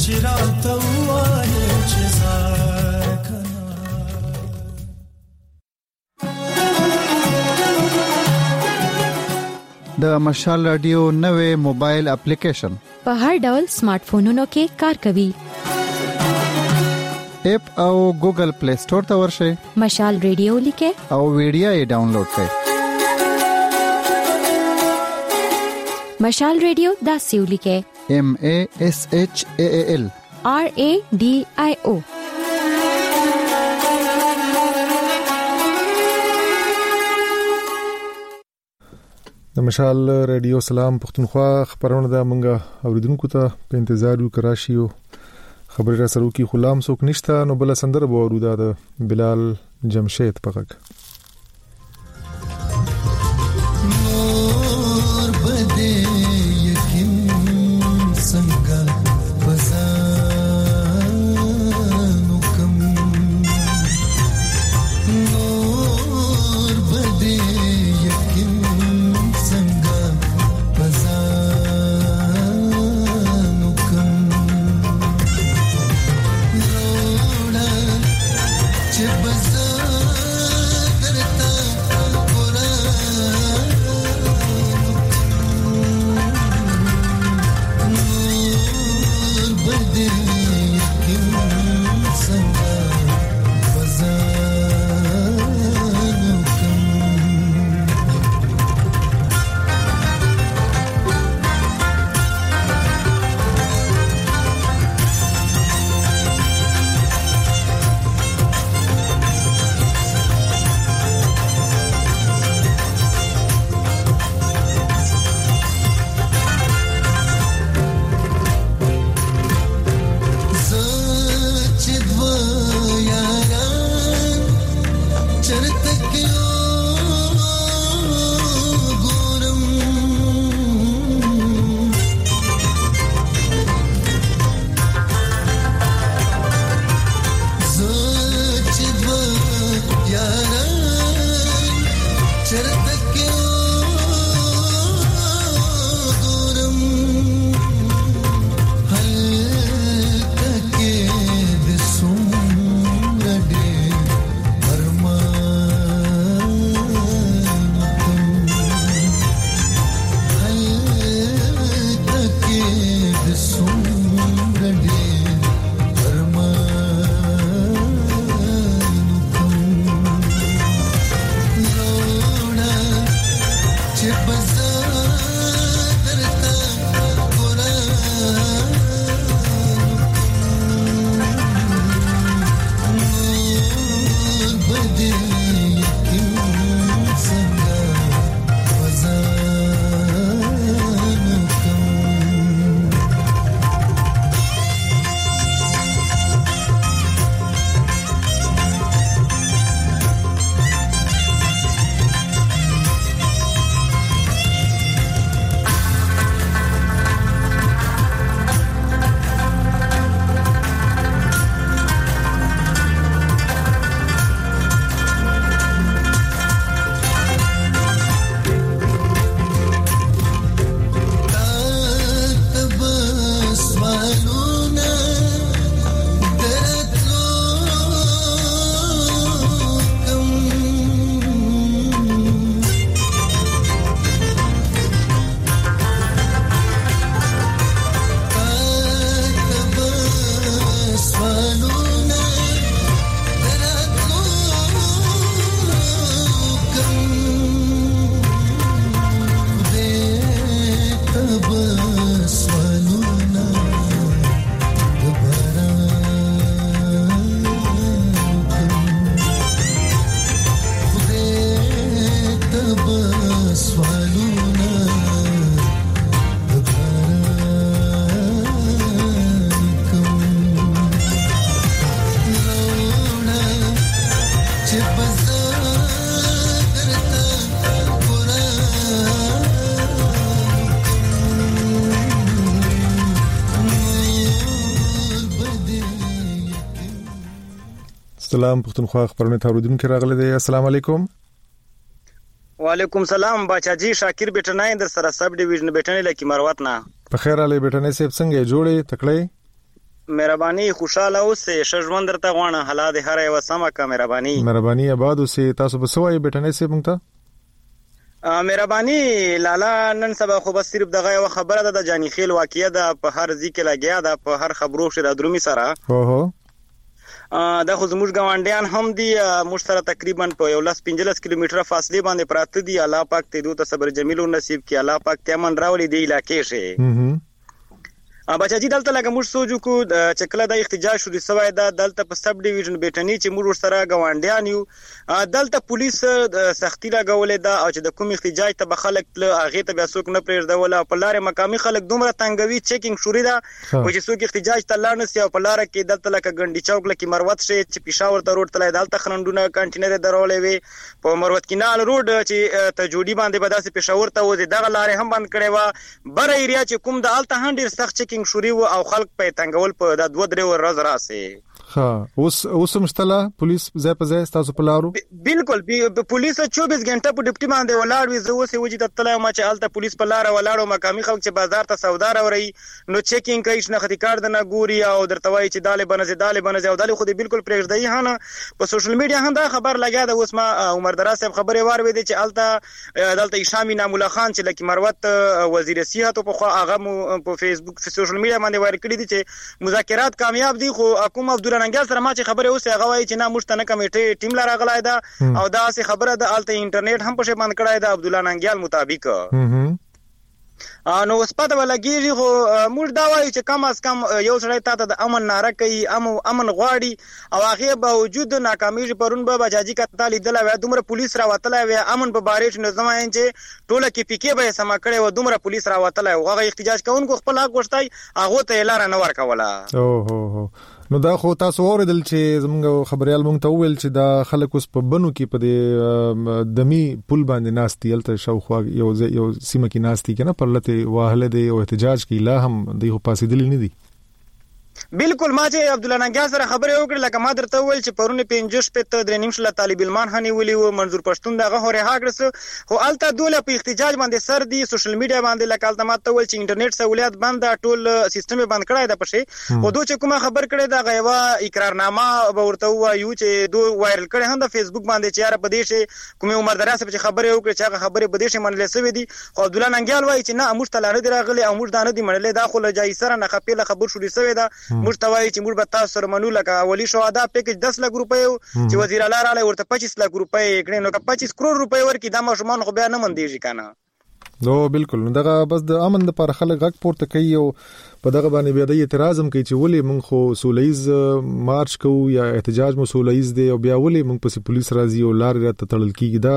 چراته وایې چې زار کنه. د مشال رادیو نوې موبایل اپلیکیشن په هر ډول سمارټ فونونو کې کار کوي. اپ او ګوګل پلی سٹور ته ورشئ. مشال ریډیو لیکه او ویډیو یې ډاونلوډ کړئ. مشال ریډیو دا سیو لیکه M A S H A A L R A D I O. د مشال ریډیو سلام پښتونخوا خبرونه د منګه اوریدونکو ته په انتظار یو کراشیو خبري را سره کی غلام څوک نشته نو بل سندره به ورودا د بلال جمشید پغک. نور بده یقین څنګه بزانو کم نور بده یقین څنګه بزانو کم روړا چې سلام پښتونخوا خبرونه ته اوریدونکو راغله دي. السلام علیکم. وعلیکم سلام بچاجي شاکر بیٹنای در سره سب ډیویژن بیٹنې لکه مروت نه. په خیر علي بیٹنې سیب څنګه جوړې تکړې؟ مهرباني خوشاله اوسه شژوند درته غواړم حالات هر یو سمه کا مهرباني مهرباني آباد اوسه تاسو به سوای بیٹنه سه مونږ ته مهرباني لالا نن سبا خو بس صرف دغه یو خبره ده د جانی خیل واقعیا ده په هر ځکه لګیا ده په هر خبرو شر درومي سره هو هو دا خو زموږ ګاونډیان هم دي موږ سره تقریبا په یو لاس پنځلس کیلومتره فاصله باندې پراته دي. الله پاک ته دوی ته صبر جمیل او نصیب کړي. الله پاک ته من راولي دی علاقې شه. بچا جی دلته لکه موږ سوچو کو چې کله د احتجاج شو د سوای دا دلته په سب ډیویژن بیٹنی چې موږ سره ګاونډیان یو دلته پولیس سختي راغولې دا او چې د کوم احتجاج ته خلک له هغه ته بیا څوک نه پرېږدول په لارې مقامي خلک دومره تنګوي چیکینګ شوري دا او چې څوک احتجاج ته لاړ نسی او په لار کې دلته لکه ګنډي چوک لکه مروت شي چې پېښور ته روډ تلای دلته خرندونه کانټینر درولې وي په مروت کینال روډ چې ته جوړي باندې بداسه پېښور ته وځي دغه لارې هم بند کړي و بر ایریا چې کوم د الته هندیر سخت چیکینګ شوري او خلق په تنګول په د دوه درې ورځ راسي. ها اوس اوس مشتله پولیس ځای په ځای تاسو په لارو بالکل پولیس چوبیس غنټه په ډیپټي باندې ولاړ وي زه اوس وځي د تلای ما چې الته پولیس په لار ولاړو مقامي خلک چې بازار ته سودا راوړي نو چیکینګ کوي شناختی کارت نه ګوري او درته وایي چې داله بنځه داله بنځه او داله خو دې بالکل پرېږدي هانه په سوشل میډیا هم دا خبر لګیا د اوس ما عمر دراز صاحب خبره وار وې چې الته دلته هشام نامولا خان چې لکه مروت وزیر صحت په خو هغه په فیسبوک په سوشل میډیا باندې وایي کړی دي چې مذاکرات کامیاب دي خو حکومت عبدالرحمن سره ما چې خبره اوسه هغه وایي چې نه موږ ته نه کمیټه ټیم لاره غلای دا او دا سه خبره د الته انټرنیټ هم په شی باندې کړای دا عبدالله ننګیال مطابق نو سپاده ولګیږي خو موږ دا وایو چې کم از کم یو سړی ته د امن ناره کوي امن غواړي او هغه باوجود ناکامي پرون به بجاجي کته لیدل و دومره پولیس را وتل و امن په بارش نظام چې ټوله کې پیکې به سم کړي و دومره پولیس را وتل او هغه احتجاج کوونکو خپل حق غوښتای هغه ته لار نه ورکوله. او هو هو نو دا خو تاسو اوریدل چې زموږ خبريال مونږ ته ویل چې دا خلک اوس په بنو کې په دې دمی پل باندې ناستي الته شاوخوا یو یو سیمه کې ناستي کنه پر لته واهله دی او احتجاج کې لا هم دی خو پاسې دلی نه دي. بالکل ما چې عبدالله ننګیال سره خبرې وکړې لکه ما درته وویل چې پرونه پنځه شپېته درې نیم شله طالب علمان هنیولي وو منظور پښتون دغه هو رها کړس خو الته دوله په احتجاج باندې سر دي سوشل میډیا باندې لکه الته ما ته وویل چې انټرنیټ سہولیت بند ټول سیستم بند کړای د پښې خو دوی چې کومه خبر کړي دا غیوا اقرارنامه به ورته وایو چې دوی وایرل کړي هم د فیسبوک باندې چې یاره په دې شي کومه عمر دراز چې خبرې وکړي چې هغه خبرې په دې شي منلې سوي دي خو عبدالله ننګیال وایي چې نه موږ ته لاره دی راغلي او موږ دا نه دي منلې دا خو لجای سره نه خپل خبر شولې سوي دا موږ ته وایي چې موږ به تاسو سره منو لکه اولی شو دا پیکج دس لک روپۍ چې وزیر اعلی رااله ورته پچیس لک روپۍ کړي نو که پچیس کروڑ روپۍ ورکړي دا ماشومان خو بیا نه مندېږي کنه. نو بالکل نو دغه بس د امن د پر خلک غږ پورته کوي او په دغه باندې بیا د اعتراض هم کوي چې ولې مونږ خو سولېز مارچ کوو یا احتجاج مو سولېز دی او بیا ولې مونږ په پولیس راځي او لار راته تړل کیږي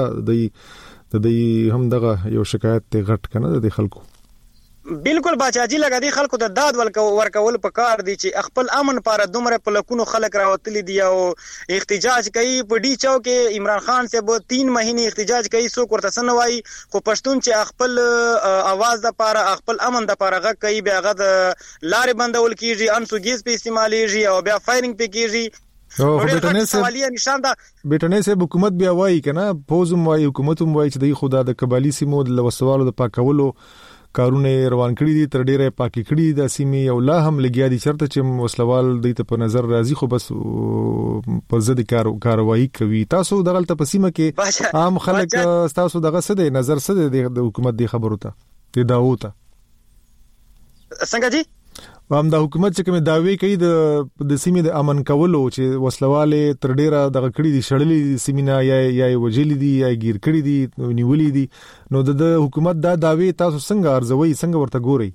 دا د دې هم دغه یو شکایت ته غټ کنه د خلکو. بالکل باچاجي لګا دي خلکو د داد ورکول په کار دي چې خپل امن لپاره دومره په لکونو خلک راوتلي دي او احتجاج کوي په ډی چوک کې عمران خان صاحب تین مهینه احتجاج کوي سو ورته سنوي خو پښتون چې خپل आवाज د لپاره خپل امن د لپاره غږ کوي بیا غد لارې بندول کیږي انسو گیس په استعمالېږي او بیا فایرینګ په کیږي او بیٹنه سه نشان دا بیٹنه سه حکومت بیا وایي کنه پوزم وایي حکومت هم وایي چې د خدا د قبالي سیمو د لوسوالو د پاکولو کارونه روان کړی دي تر ډیره پاکي کړی د سیمې او لا هم لګیا دي شرط چې وسلوال د ته په نظر راځي خو بس پر ضد کار کاروایی کوي. تاسو دغه ته په سیمه کې عام خلک تاسو دغه څه دی نظر څه دی د حکومت دی خبرو ته د داو ته څنګه جی هم د حکومت چې کوم داوی کوي د د سیمې د امن کولو چې وسلواله تر ډیره دغه کړی دي شړلې سیمینه یا یا وجلې دي یا گیر کړی دي نیولې دي نو د حکومت دا داوی تاسو څنګه ارزوي څنګه ورته ګوري؟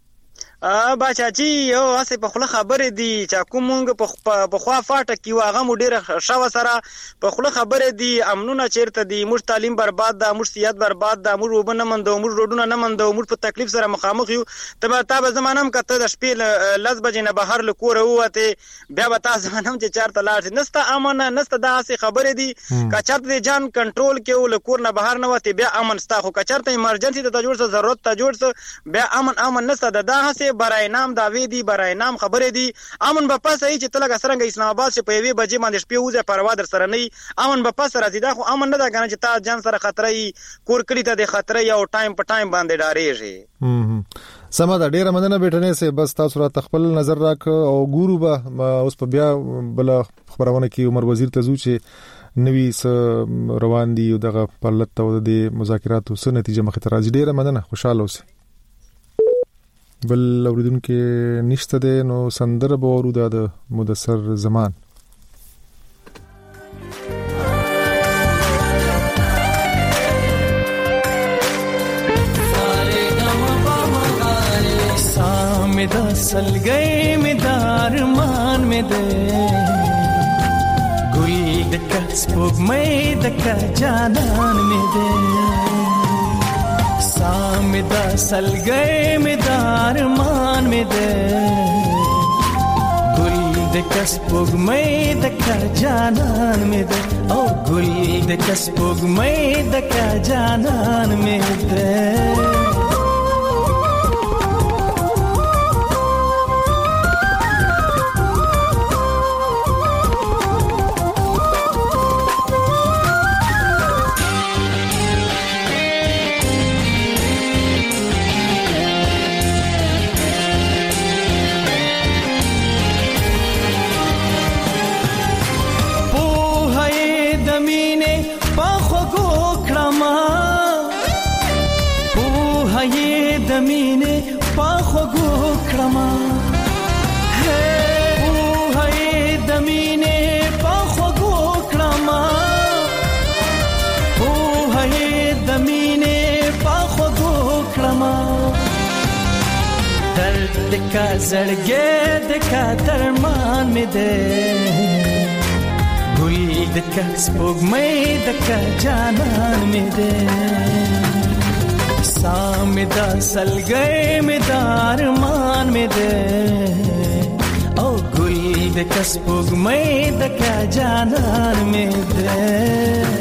ا باچاچی یو اسه په خله خبره دي چې کومونګ په په خوا فاټه کی واغه مډیره شاو سره په خله خبره دي امنونه چیرته دي موږ تعلیم برباد ده موږ سیاست برباد ده موږ وبنه مندو موږ روډونه نه مندو موږ په تکلیف سره مخامخ یو ته تاسو زمانم کته د شپې لز بجې نه بهر لکور وته بیا به تاسو زمانم چې چارته لاړ نسته امن نسته دا اسه خبره دي که چرته جان کنټرول کې ولکور نه بهر نه وته بیا امن ستا خو که چرته ایمرجنسي ته جوړ څه ضرورت ته جوړ څه بیا امن امن نسته دا هسه برای نام داوی دی برای نام خبره دی امن به پس ای چې تلګه سرنګ اسلام آباد شه په یوه بجې باندې شپې وځه پروا در سره نه امن به پس راځي دا خو امن نه دا کنه چې تا جان سره خطرې کور کړی ته د خطرې او ټایم په ټایم باندې ډارېږي. سمه دا ډیره مننه بیٹنه سه بس تاسو را تخپل نظر راک او ګورو به اوس په بیا بل خبرونه کې عمر وزیر تزو چې نوی س روان دي او دغه پلت او د مذاکراتو سره نتیجه مخ ته راځي. ډیره مننه، خوشاله اوسئ. بل اوریدونکو نشته ده نو سندره به ورو د مدثر زمان. में दसल गए में दारमान में दे गुल दका स्पोग में दका जानन में दे साम दसल गए में दारमान में दे गुल दका स्पोग में दका जानन में दे ओ गुल दका स्पोग में दका जानन में दे دمینه پاخو گو کرما ہے او ہے دمینه پاخو گو کرما او ہے دمینه پاخو گو کرما درد کا زړګې د کا درمان می دے ګل د کا سپوږمۍ د کا جانان می دے سام دا سل گئے میں دارمان میں دے او گل د کسبوگ میں دکا جانان میں دے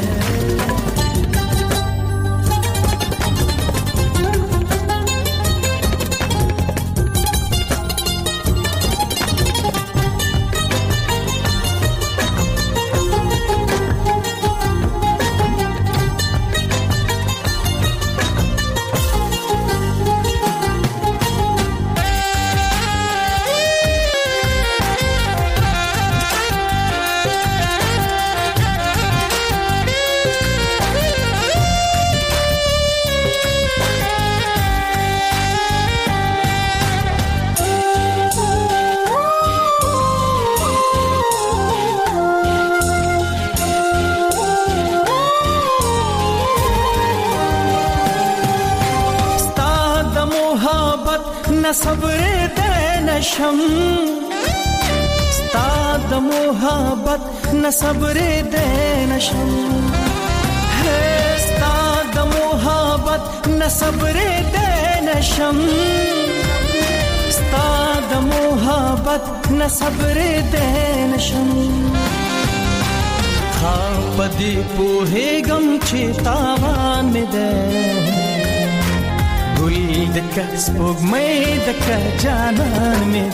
صبر دے نشم ستاد محبت نہ صبر دے نشم ہے ستاد محبت نہ صبر دے نشم ستاد محبت نہ صبر دے نشم خواب دی پوہے گم چیتاوان میں دے گل دکا سپوږمۍ دکا جانان می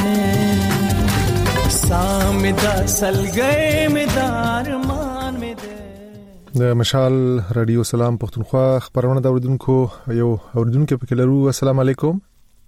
دے سام دا سلګۍ می دارمان می دے. د مشال رادیو سلام پښتونخوا خبرونه د اوریدونکو یو اوریدونکو په کلرو. السلام علیکم.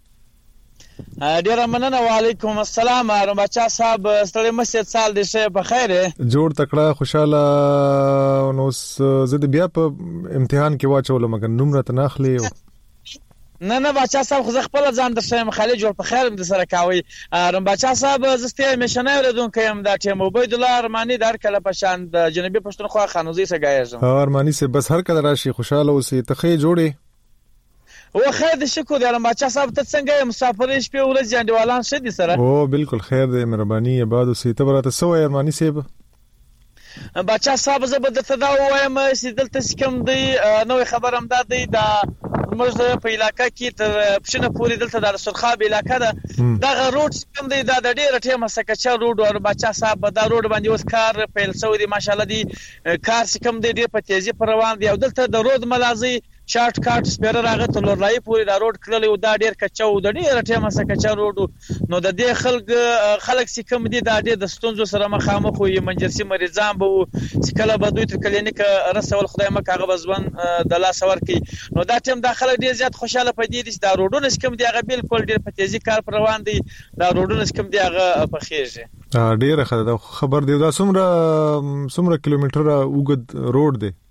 ډیر مننه. وعلیکم السلام. رمباچا صاحب ستړي مسجد سال دې شه په خیر جوړ تکړه خوشاله. نو زه د بیا په امتحان کې واچولم مګر نوم راته نه اخلي. نه نه بچا صاحب خو خپل ځان در شم خالد جوړ په خیر د سره کاوي. رم بچا صاحب زسته مشنه ولدونکو يم د ټیم عبید الله ارمانی در کله پشان د جنوبي پښتونخوا خانوزي سره گایږم. ها ارمانی سه بس هر کله راشي خوشاله اوسې ته جوړي او خیر د شکر د رم بچا صاحب ته څنګه مسافر شپه ورځ جنډوالان شه دي سره. او بالکل خیر دی مهرباني آباد اوسې ته براته سو ارمانی سه بچا صاحب زه به درته دا وایم چې دلته کوم دی نوې خبر هم ده دی دا موږ په علاقې کې تر پښنه پوری دلته د سرخاب علاقې ده دا روډ کوم دی دا د ډیره ټیمه سکچا روډ او بچا صاحب دا روډ باندې اوس کار پیل شو دی ماشاالله دی کار کوم دی ډیر په تیزی پر روان دی او دلته د روډ ملازي شارټ کټ سپیر راغی تر لورلای پورې دا روډ کړل او دا ډیر کچاو د ډیر ټیمه سره کچا روډ نو د دې خلک خلک چې کوم دي دا ډیر د ستونزو سره مخامخ وي منجرسي مریضان به چې کله به دوی تر کلینیک رسول خدای مکه هغه بزون د لاس ور کی نو دا ټیم د خلک ډیر زیات خوشاله پدې دي چې دا روډونه کوم دي هغه بالکل ډیر په تیزی کار پر روان دي دا روډونه کوم دي هغه په خېږي ډیر خبر دی دا څومره څومره کیلومتر اوږد روډ دی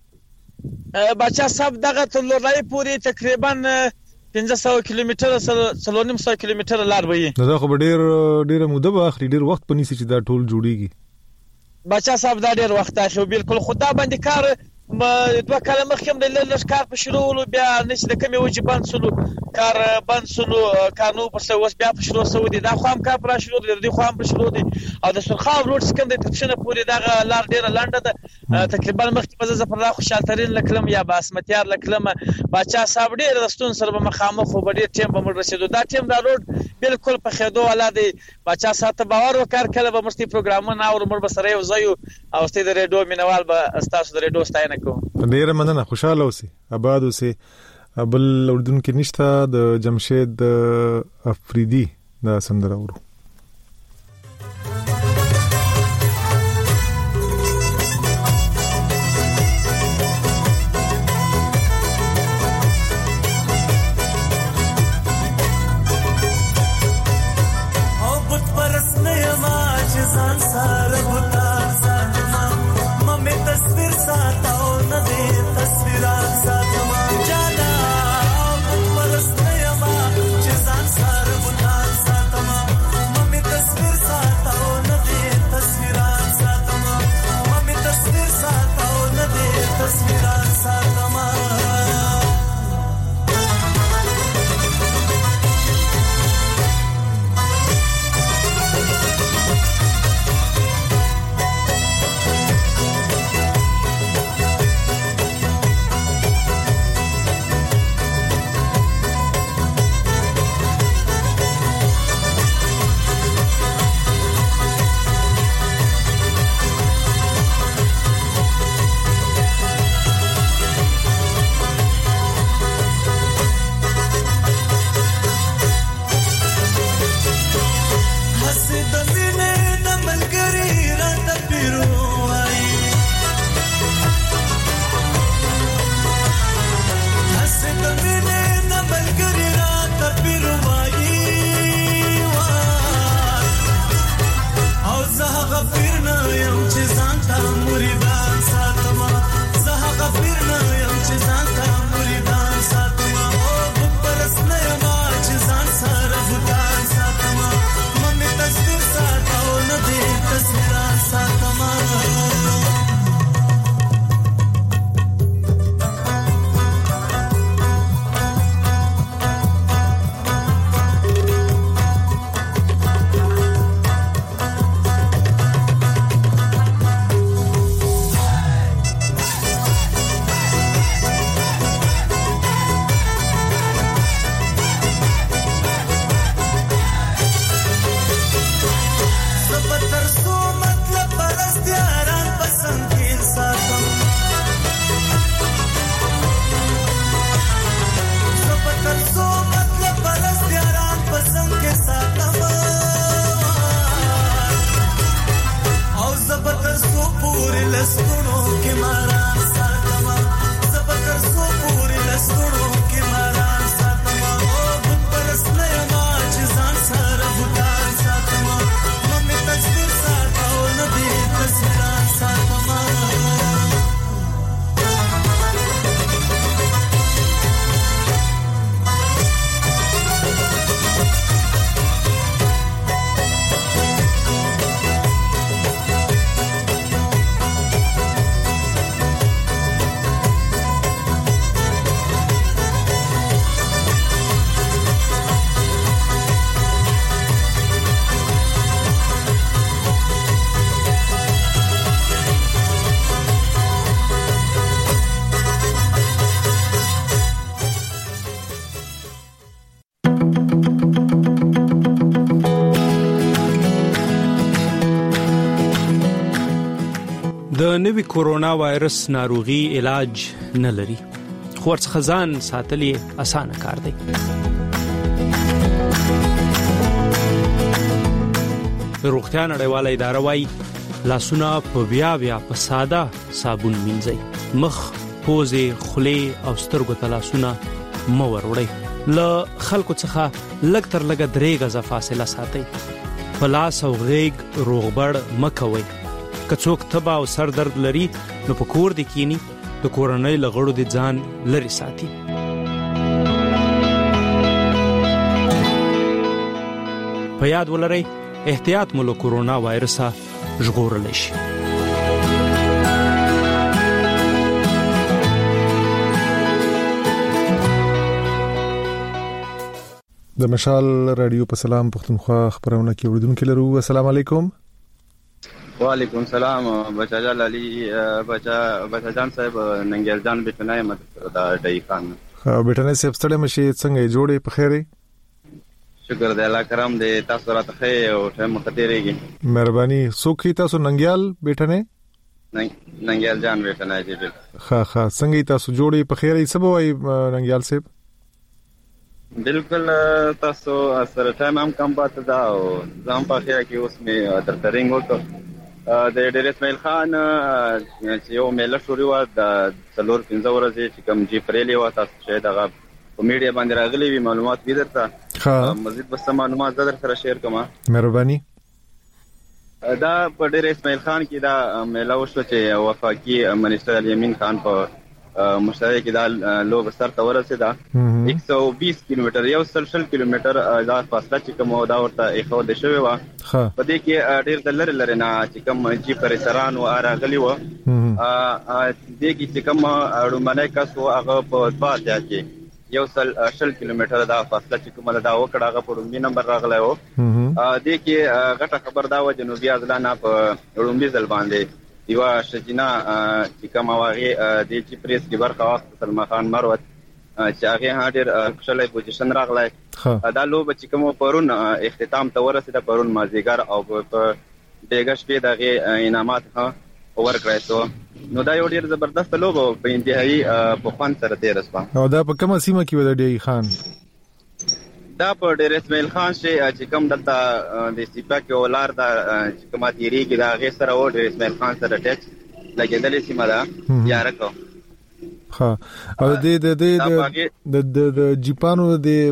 بچا صاحب دغه تر لورلای پورې تقریبا پنځه سوه کیلومتره څلور نیم سوه کیلومتره لار وي دا خو ډیر ډیر موده به اخري ډیر وخت پنيسي چې دا ټول جوړیږي بچا صاحب دا ډیر وخت اخو بالکل خدا باندې کار ما دوه کاله مخکې د لږ کار په شروع ولو بیا نشي د کمی وجه بند سلو کار بند سلو قانون پر څه وس بیا په شروع سعودي دا خو هم کار پر شروع دي خو هم پر شروع دي او د سرخاب روډ سکم د تفشنه پورې دا لار ډیره لنډه ده تقریبا مخکې په ځز پر را خوشالترین لکلم یا باسمتیار لکلم بچا صاحب ډیر رستون سره مخامخ خو ډیر ټیم به مر رسیدو دا ټیم دا روډ بالکل په خېدو والا دی بچا ساته باور وکړ کله به مرستي پروګرامونه او مر بسره یو ځایو او ستې د ریډیو مینوال به استاسو د ریډیو ستاینه کوم ډیر مننه خوشاله اوسئ آباد اوسئ بل اردن کې نشته د جمشید افریدي دا سندره ورو د نوي کورونا وایرس ناروغي علاج نه لري خو څخه ځان ساتلې اسانه کار دی. روغتیا نړیواله اداره وايي لاسونه په بیا بیا په ساده صابون مینځئ. مخ، پوزې، خولې او سترګو ته لاسونه مه وروړئ. له خلکو څخه لږ تر لږه درې غزه فاصله ساتئ. په لاس او غېږ روغبړ مه کوئ. که څوک تبه او سر درد لري نو په کور دې کینی، د کورنۍ له غړو دې ځان لرې ساتي. په یاد ولرئ احتیاط مو له کورونا وایرسه ژغورلی شي. د مشال رادیو په سلام پښتونخوا خبرونه کې اوریدونکو لرو. السلام علیکم. وعلیکم السلام. بچا جان علي بچا بچا جان صاحب ننګیال جان بیٹنای مت دا ډای خان. ها بیٹنای صاحب ستړي مشي څنګه جوړې په خیره؟ شکر دی الله کرم دی. تاسو راته خې او ټیم مختیریږي. مهرباني. سوکې تاسو ننګیال بیٹنای؟ ننګیال جان بیٹنای دی. ها ها څنګه تاسو جوړې په خیره سبا وای ننګیال صاحب؟ بالکل تاسو سره ټایم هم کم پاتې دا او ځم په خیره کې اوس مې تر ترنګ وکړ. د ډیر اسماعیل خان چې یو میله شروع و د څلور پنځه ورځې چې کوم جی پرېلی و تاسو شاید هغه په میډیا باندې راغلي وي معلومات وي درته. ها مزید بس معلومات در سره شیر کوم. مهرباني. دا په ډیر اسماعیل خان کې دا میله وشو چې وفاقي منیسټر الیمین خان په مشترک کې دا لوب سر ته ورسېده. ایک سو بیس کیلومتر یو سل شل کیلومتر دا فاصله چې کوم دا ورته ایخو د شوی و. په دې کې ډیر د لری لری نه چې کوم جی پر سران او راغلی و. ا دې کې چې کوم اړمنه کس و هغه په پاتیا کې یو سل شل کیلومتر دا فاصله چې کوم دا وکړه هغه په رومي نمبر راغلی و. ا دې کې غټه خبر دا و جنوبي ازلانه په رومي ځل باندې دیوا شجینا چې کوم واغې د چی پریس کې برخه واخیسته سلمان خان مروت چې هغه هډر کښلې پوزیشن راغلی. دا لوب چې کوم پرون اختتام ته ورسېده پرون مازیګر او په دغه شپې دغه انعامات ورکړای شو. نو دا یو ډیر زبردست لوب په انتهایی په خوان سره تیر اسپا. او دا په کومه سیمه کې ود دی خان؟ دا په ډیر اسماعیل خان شي چې کوم دلته د سیپا کې ولار دا چې کومه تیری کې دا غي سره و ډیر اسماعیل خان سره ټچ لګیدلې سیمه دا یار کو. ها او د د د د د جیپانو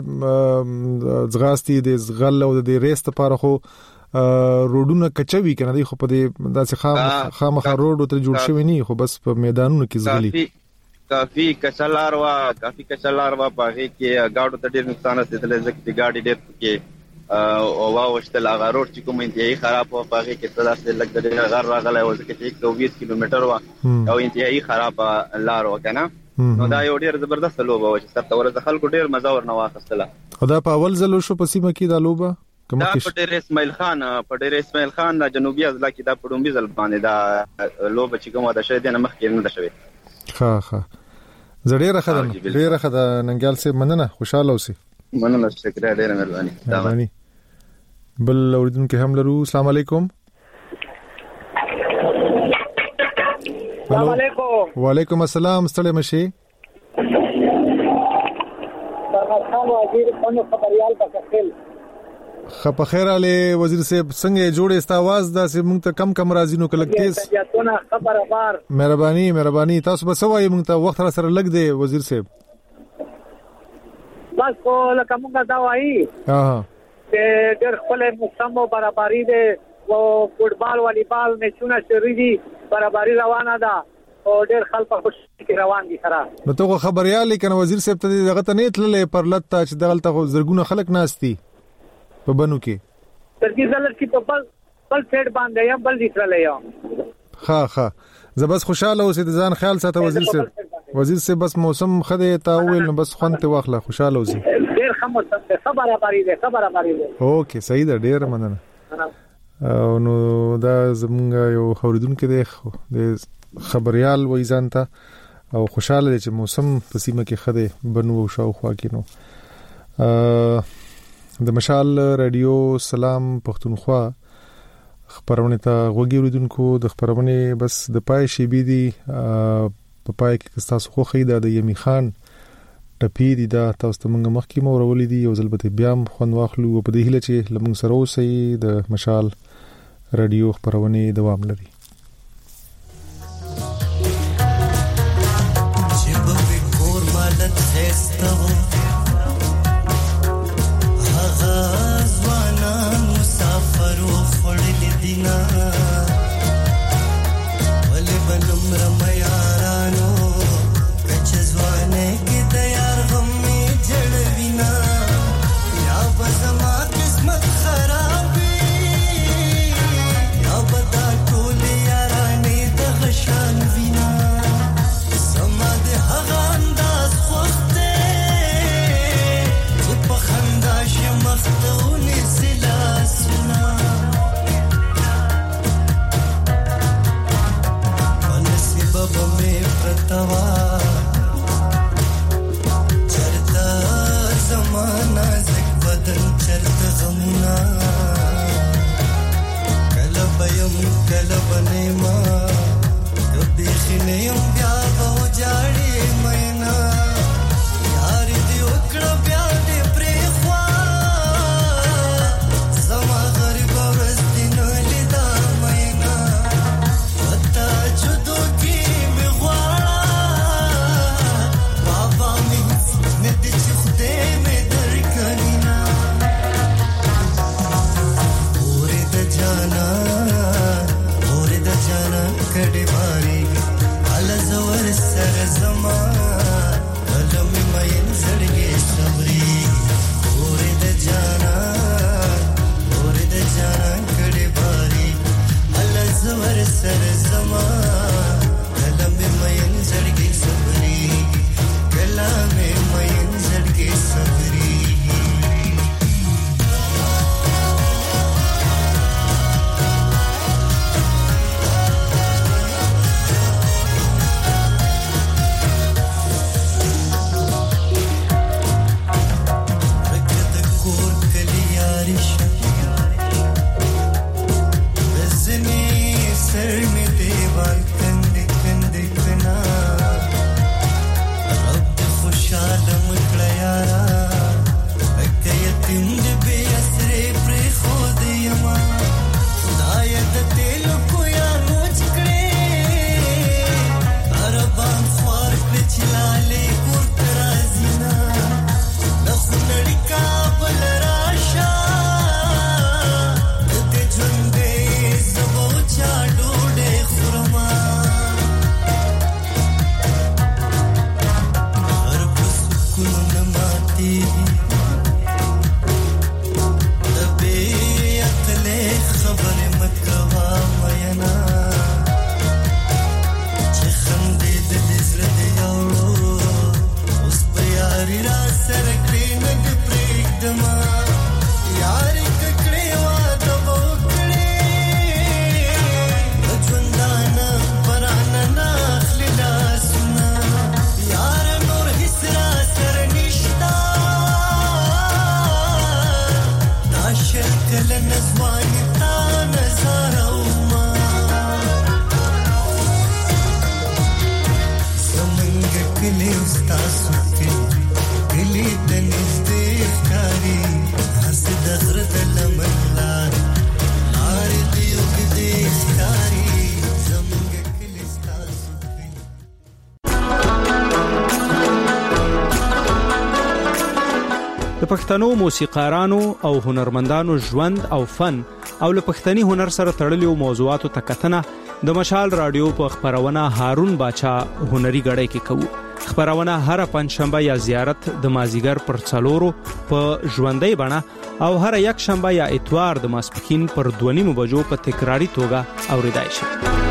د زغاستی د زغل او د ریست لپاره خو روډونه کچوي کنه دی خو په دې داسې خام خامخا روډ ته جوړ شوی نه خو بس په میدانونو کې زغلي. کافی کچلار وا کافی کچلار وا پاږي کې گاډو ته ډیر نقصان رسیدل ځکه چې گاډي ډیر کې او واوشتل هغه روډ چې کوم انتهایی خراب و پاږي کې صدا سره لګ ډیر غر راغلی و ځکه چې ایک سو بیس کیلومتر وا او انتهایی خراب لار و کنه. نو دا یو ډیر زبردست لوب و چې ستاسو ورته خلکو ډیر مزه ورنه واخستله. خدا په اول ځل شو په سیمه کې دا لوبه دا په ډیر اسماعیل خان په ډیر اسماعیل خان د جنوبي اضلاع کې دا په ډومبي ځل باندې دا لوب چې کومه د شه دینه مخ کې نه ده شوی. ها ها زړه خدام ډیره خدای ننګال سي مننه خوشاله اوسې. مننه شکر ډیره مهرباني. مهرباني. بل اوریدونکو هم لرو. السلام علیکم. السلام علیکم. وعلیکم السلام. ستړي مشي. خان وزیر خانو خبريال پکخل. خپ خیر علي وزیر صاحب څنګه جوړې است आवाज دا سه مونږ ته کم کم راځي نو کله تیز خبره بار. مهرباني مهرباني تاسو به سوای مونږ ته وخت را سره لګ دی وزیر صاحب. بس کو لکه مونږ دا وایي ها چې ډېر خپل موسم برابرۍ دی او فوټبال والیبال میچونه شری دي برابرۍ روانه ده او ډېر خلک خوشي روان دي سره. نو ته خبريال کنه وزیر صاحب ته دغه ته نه تللې پر لته چې دغلته زرګونه خلک ناشتي په بنو کې ترکی زلر کې په بل بل سیټ باندې یا بل دسرلې یا. ها ها زبس خوشاله اوسې ځان خیال ساته وزیر صاحب. وزیر صاحب بس موسم خده تا ویل نو بس خوانته واخله خوشاله اوسې. ډېر خموس ته خبره باري ده خبره باري ده. اوکې صحیح ده ډېر مننه. او نو دا زمونږ یو خوریدونکو دی د خبريال وې ځانته او خوشاله دي چې موسم په سیمه کې خده بنو او شاوخوا کې نو. د مشال رادیو سلام پښتونخوا خبرونه ته غوږی وریدونکو د خبرونه بس د پای شی بي دي په پای کې تاسو خو خیدا د یمی خان ټپی دی دا تاسو ته موږ مخکې مو ورولې دي یو ځل به بیا خون واخلو په دې هیله چې لمون سره اوسې د مشال رادیو خبرونه دوام لري. چې به کور مالت خسته هغه ځوانان مسافر وړل دینا ولې بنم رمیارانو کچ ځوانه کې تیار هم جړوینا یا بزما قسمت خرابې یا بدا ټول یارانې د غشان وینا سما د هغه انداز خوخته چې په خندا شمختونی سلا سنا ونسبه به پرتوا زمانہ زک بدن چرت غمنا کلب یم کلب نیما کبھی خنیم بیا بو جاڑی مینا یار دی وکړه بیا دې پرې خوا زما غریب ورستین لیدا مینا وتا جدو کی می غواړه بابا می نه دې چخته کډې باري ال زور سر زما قلم مې زړګي صبري اورې د جانا اورې د جانا کډې باري ال زور سر زما قلم مې زړګي صبري کلام مې زړګي صبري پښتنو موسیقارانو او هنرمندانو ژوند او فن او له پښتني هنر سره تړلو موضوعاتو تکتنه د مشال رادیو په خبرونه هارون باچا هنري غړی کې کوو. خبرونه هر پنځشنبه یا زیارت د مازیګر پر څلورو په ژوندۍ بڼه او هر یک شنبه یا اتوار د ماسپښین پر دوه نیمو بجو په تکراری توګه اوریدای شي.